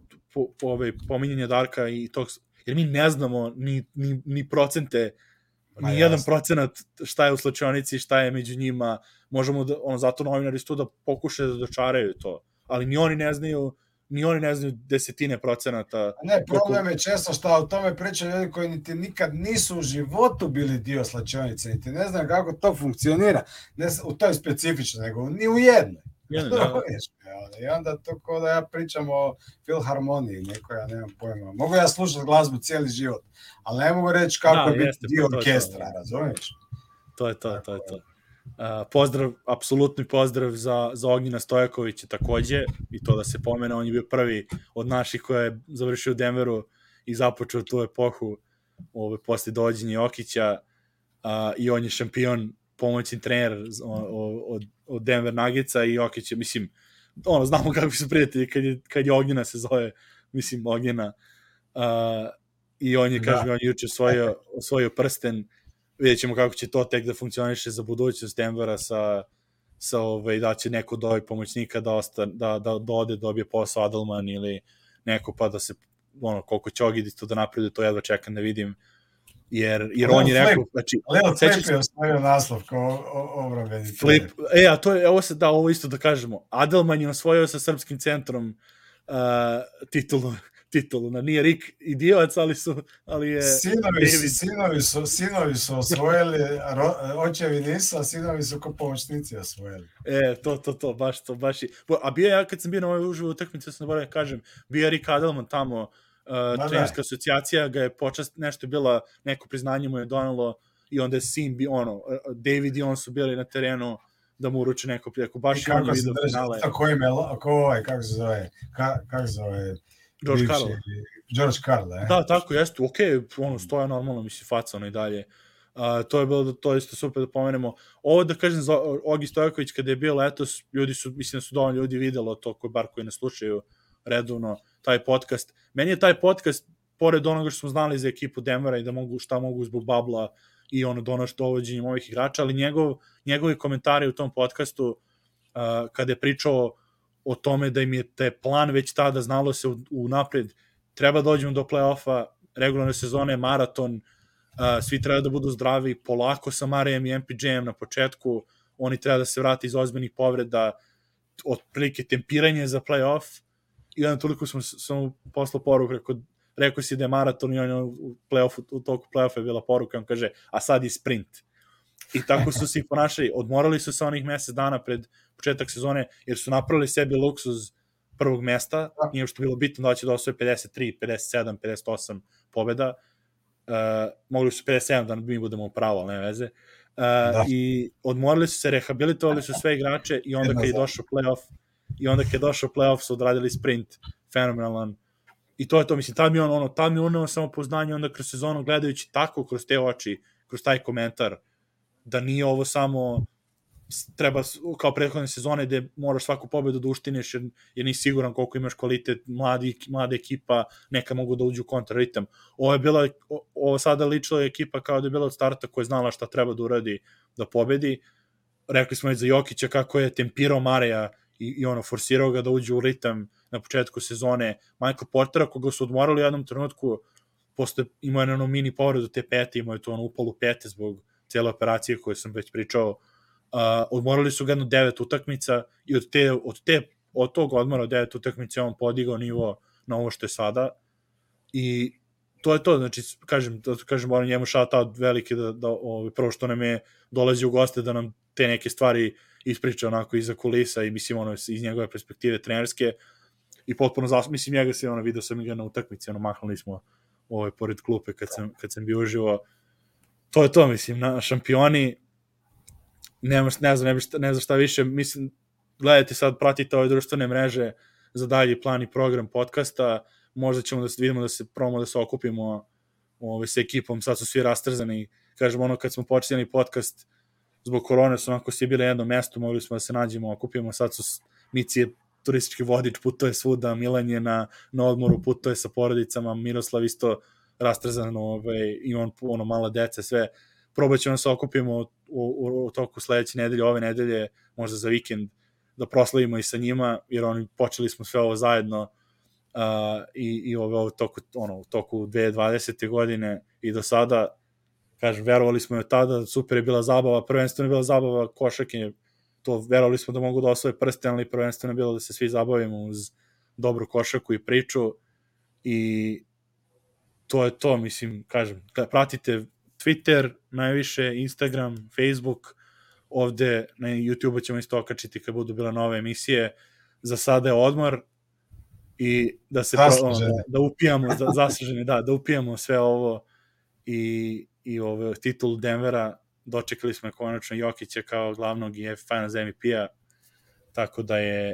pominjanje Darka i tog, jer mi ne znamo ni procente ni jedan procenat šta je u slučajnici, šta je među njima, možemo da, zato novinari su tu da pokušaju da dočaraju to, ali ni oni ne znaju desetine procenata. Ne, problem je često što o tome pričaju ljudi koji niti nikad nisu u životu bili dio slačionice, niti ne znaju kako to funkcionira, ne u toj specifično, nego ni u jednoj. I onda to kao da ja pričam o filharmoniji, neko ja nemam pojma. Mogu ja slušati glazbu cijeli život, ali ne mogu reći kako je biti dio orkestra, razumiješ? To je to. Pozdrav, apsolutni pozdrav za Ognjena Stojakovića takođe, i to da se pomene, on je bio prvi od naših koji je završio u Denveru i započeo tu epohu posle dođenja Jokića, i on je šampion, pomoćni trener od Denver Nuggetsa, i Jokić je, mislim, znamo kako su prijatelji kad je Ognjena se zove, mislim, Ognjena, i on je, kažem, on je juče osvojio prsten. Vidjet ćemo kako će to tek da funkcioniše za budućnost Denvera da će neko od ovih pomoćnika da ode, dobije posao Adelman ili neko, pa da se, koliko će Ogid isto da napreduje, to jedva čekam da vidim, jer on je rekao, znači, Flip je osvojio naslov kao obrambeni Flip, a to je, ovo isto da kažemo, Adelman je osvojio sa srpskim centrom titulu, nije Rick idiovac, ali je sinovi su osvojili, očevi nisu, a sinovi su kao pomoćnici osvojili. To, baš je. A bio ja, kad sam bio na ovoj uživoj utakmici, sam da kažem, bio je Rick Adelman tamo, trenerska asocijacija ga je nešto je bila, neko priznanje mu je donalo, i onda je sin bio, David i on su bili na terenu da mu uruče neko prijeko, baš je on je vidio finale. Kako se zove? George Karl, Da, tako, jeste, stoja normalno, mislim, faca i dalje. To je bilo, to isto super da pomenemo. Ovo da kažem za Ogi Stojaković, kada je bio letos, mislim da su dovoljno ljudi videlo to, koji ne slušaju redovno taj podcast. Meni je taj podcast, pored onoga što smo znali za ekipu Denvera i da šta mogu zbog babla i dovođenjem ovih igrača, ali njegovi komentari u tom podcastu, kada je pričao o tome da im je te plan već tada, znalo se unapred, treba dođemo do play-offa, regularne sezone, maraton, svi treba da budu zdravi, polako sa Marijem i MPJ-em na početku, oni treba da se vrati iz ozbiljnih povreda, otprilike tempiranje za play-off, i onda toliko sam poslao poruku, rekao si da je maraton, i on u toku play-offa je bila poruka, on kaže, a sad je sprint. I tako su se i ponašali, odmorali su se onih mesec dana pred početak sezone, jer su napravili sebi luksuz prvog mesta, nije što bilo bitno da će da osvoje 53, 57, 58 pobjeda, mogli su 57 da mi budemo u pravo, ali ne veze, i odmorili su se, rehabilitovali su sve igrače, i onda kad je došao playoff su odradili sprint, fenomenalan, i to je to, mislim, tad mi ono samopoznanje, onda kroz sezonu gledajući tako kroz te oči, kroz taj komentar, da nije ovo samo treba kao prethodne sezone gde moraš svaku pobedu da uštineš jer nisi siguran koliko imaš kvalitet, mlada ekipa, neka mogu da uđu u kontraritam. Ovo sada ličila ekipa kao da je bila od starta koja je znala šta treba da uradi da pobedi. Rekli smo već za Jokića kako je tempirao Mareja i forsirao ga da uđe u ritam na početku sezone. Michael Portera, koga su odmorali u jednom trenutku, posle imao je mini povredu te pete, imao je to upalu pete zbog cijele operacije koje sam već pričao. Odmorali su ga jedno 9 utakmica i od tog odmora od 9 utakmica on podigao nivo na ovo što je sada, i to je to, znači kažem moram njemu shout out veliki da prvo što nam je dolazi u goste da nam te neke stvari ispriča onako iza kulisa i mislim iz njegove perspektive trenerske, i potpuno mislim njega se vidio sam ga na utakmici, mahnuli smo pored klupe kad sam bio uživo. To je to, mislim, na šampioni, ne znam šta više, mislim, gledajte sad, pratite ove društvene mreže za dalji plan i program podcasta, možda ćemo da vidimo da se okupimo sa ekipom, sad su svi rastrzani, kažem, kad smo počeli podcast, zbog korone su onako svi bili na jednom mestu, mogli smo da se nađemo, okupimo, sad su Mici je turistički vodič, putuje svuda, Milan je na odmoru, putuje sa porodicama, Miroslav isto rastrzan, i on mala deca, sve. Probat ćemo da se okupimo u toku sledeće nedelje, ove nedelje, možda za vikend, da proslavimo i sa njima, jer počeli smo sve ovo zajedno i u toku 2020. godine i do sada, kažem, verovali smo od tada, super je bila zabava, prvenstveno je bila zabava košarke, to verovali smo da mogu da osvoje prsten, ali prvenstveno je bilo da se svi zabavimo uz dobru košarku i priču i to je to, mislim, kažem, pratite Twitter, najviše, Instagram, Facebook, ovde na YouTube-u ćemo isto okačiti kad budu bila nove emisije, za sada je odmor i da se da upijamo, zasaženi, da upijamo sve ovo i ovo titulu Denvera, dočekali smo konačno Jokića kao glavnog i Finals MVP-a, tako da je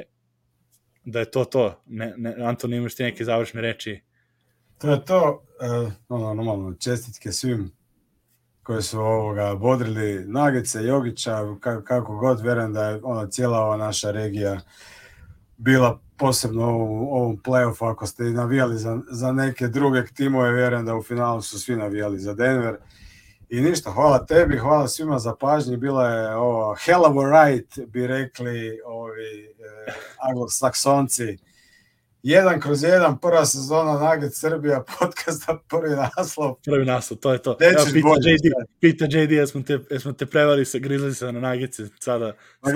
to. Anton, imaš ti neke završne reči? To je to, normalno, čestitke svim koji su bodrili Nagice, Jokića, kako god, verujem da je cijela ova naša regija bila posebno u ovom play-offu, ako ste navijali za neke druge timove, vjerujem da u finalu su svi navijali za Denver. I ništa, hvala tebi, hvala svima za pažnju, bila je ovo hell of a ride, bi rekli ovi anglosaksonci. 1/1, prva sezona Nugget Srbija, podcasta, prvi naslov. Prvi naslov, to je to. Pita JD, jesmo te prevali sa Grizzliesa na Nuggetse sada.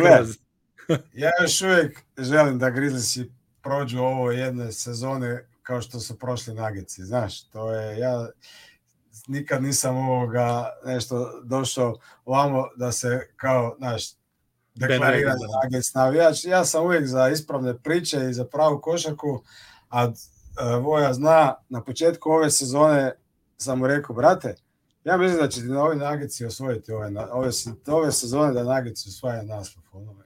Ja još uvijek želim da Grizzliesi prođu ovo jedne sezone kao što su prošli Nuggetsi, znaš, to je, ja nikad nisam nešto došao ovamo da se kao, znaš, deklarira za Nuggets navijač. Ja sam uvijek za ispravne priče i za pravu košarku, a Voja zna, na početku ove sezone sam mu rekao, brate, ja mislim da će ti na ovi Nuggetsi osvojiti ove sezone da Nuggetsi osvajaju naslov.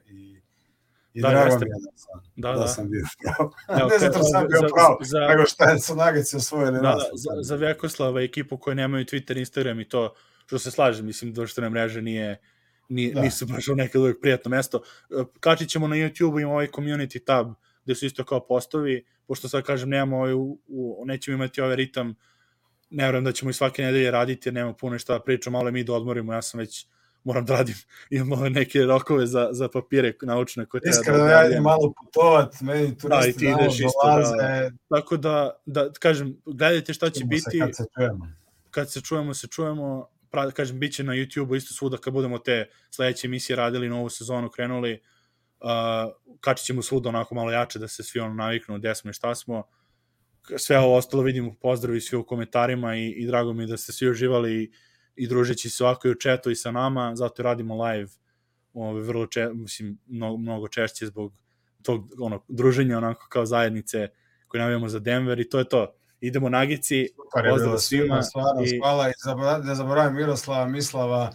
I drago mi je da sam bio pravo. Ne zato sam bio pravo, nego šta su Nuggetsi osvojili naslov. Za Vjekoslava ekipu koji nemaju Twitter, Instagram i to, što se slažem, mislim, društvene mreže nisu baš u nekad uvijek prijatno mesto. Kačit ćemo na YouTube, imamo ovaj community tab, gde su isto kao postovi, pošto sad kažem, nećemo imati ovaj ritam, ne vjerujem da ćemo i svake nedelje raditi, jer nema puno šta da pričam, malo mi da odmorimo, ja sam već moram da radim, imamo neke rokove za papire naučne koje treba iskreno, ja idem malo putovat, meni turisti dolaze. Tako da kažem, gledajte šta će biti. Kad se čujemo, kažem, bit će na YouTube-u isto svuda kad budemo te sledeće emisije radili, novu sezonu krenuli, kačit ćemo svuda onako malo jače da se svi naviknu gde smo i šta smo. Sve ovo ostalo vidimo, pozdravi svi u komentarima i drago mi da ste svi uživali i družeći se ovako i u chatu i sa nama, zato radimo live vrlo mnogo češće zbog tog druženja onako kao zajednice koje navijamo za Denver i to je to. Idemo Nagici, pozdrav svima. Hvala i ne zaboravim Miroslava, Mislava,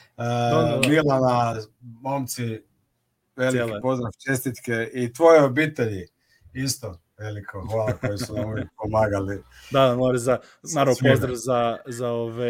Milana, momci, veliki pozdrav, čestitke i tvoje obitelji isto. Veliko, hvala koji su nam uvijek pomagali. Da, mora naravno pozdrav za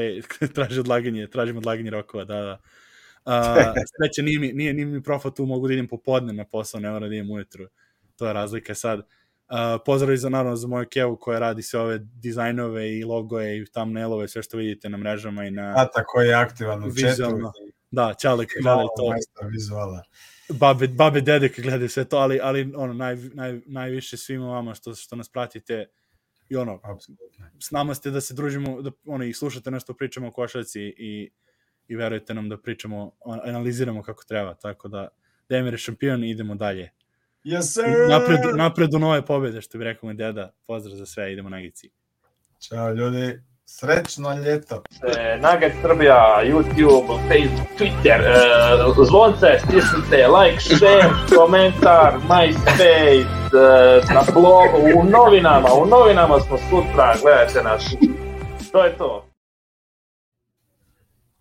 tražimo odlaganje rokova, da. Sreće, nije mi profa tu, mogu da idem popodne na posao, ne moram da idem ujutru, to je razlika sad. Pozdrav naravno za moju Kevu koja radi sve ove dizajnove i logoje i thumbnailove, sve što vidite na mrežama i na... Tata koji je aktivan u chatu. Da, Čalek gledaju to. Vizuala. Babe, dede kad gledaju sve to, ali najviše svima vama što nas pratite i s nama ste da se družimo, i slušate nešto, pričamo o košarci i verujete nam da pričamo, analiziramo kako treba, tako da Denver je šampion i idemo dalje. Yes, sir! Napred u nove pobjede, što bi rekao moj deda. Pozdrav za sve, idemo Nagici. Ćao ljudi, srećno ljeto. Nugget Srbija, YouTube, Facebook, Twitter, zvonce, stisnite, like, share, komentar, MySpace, na blogu, u novinama smo sutra, gledajte nas. To je to.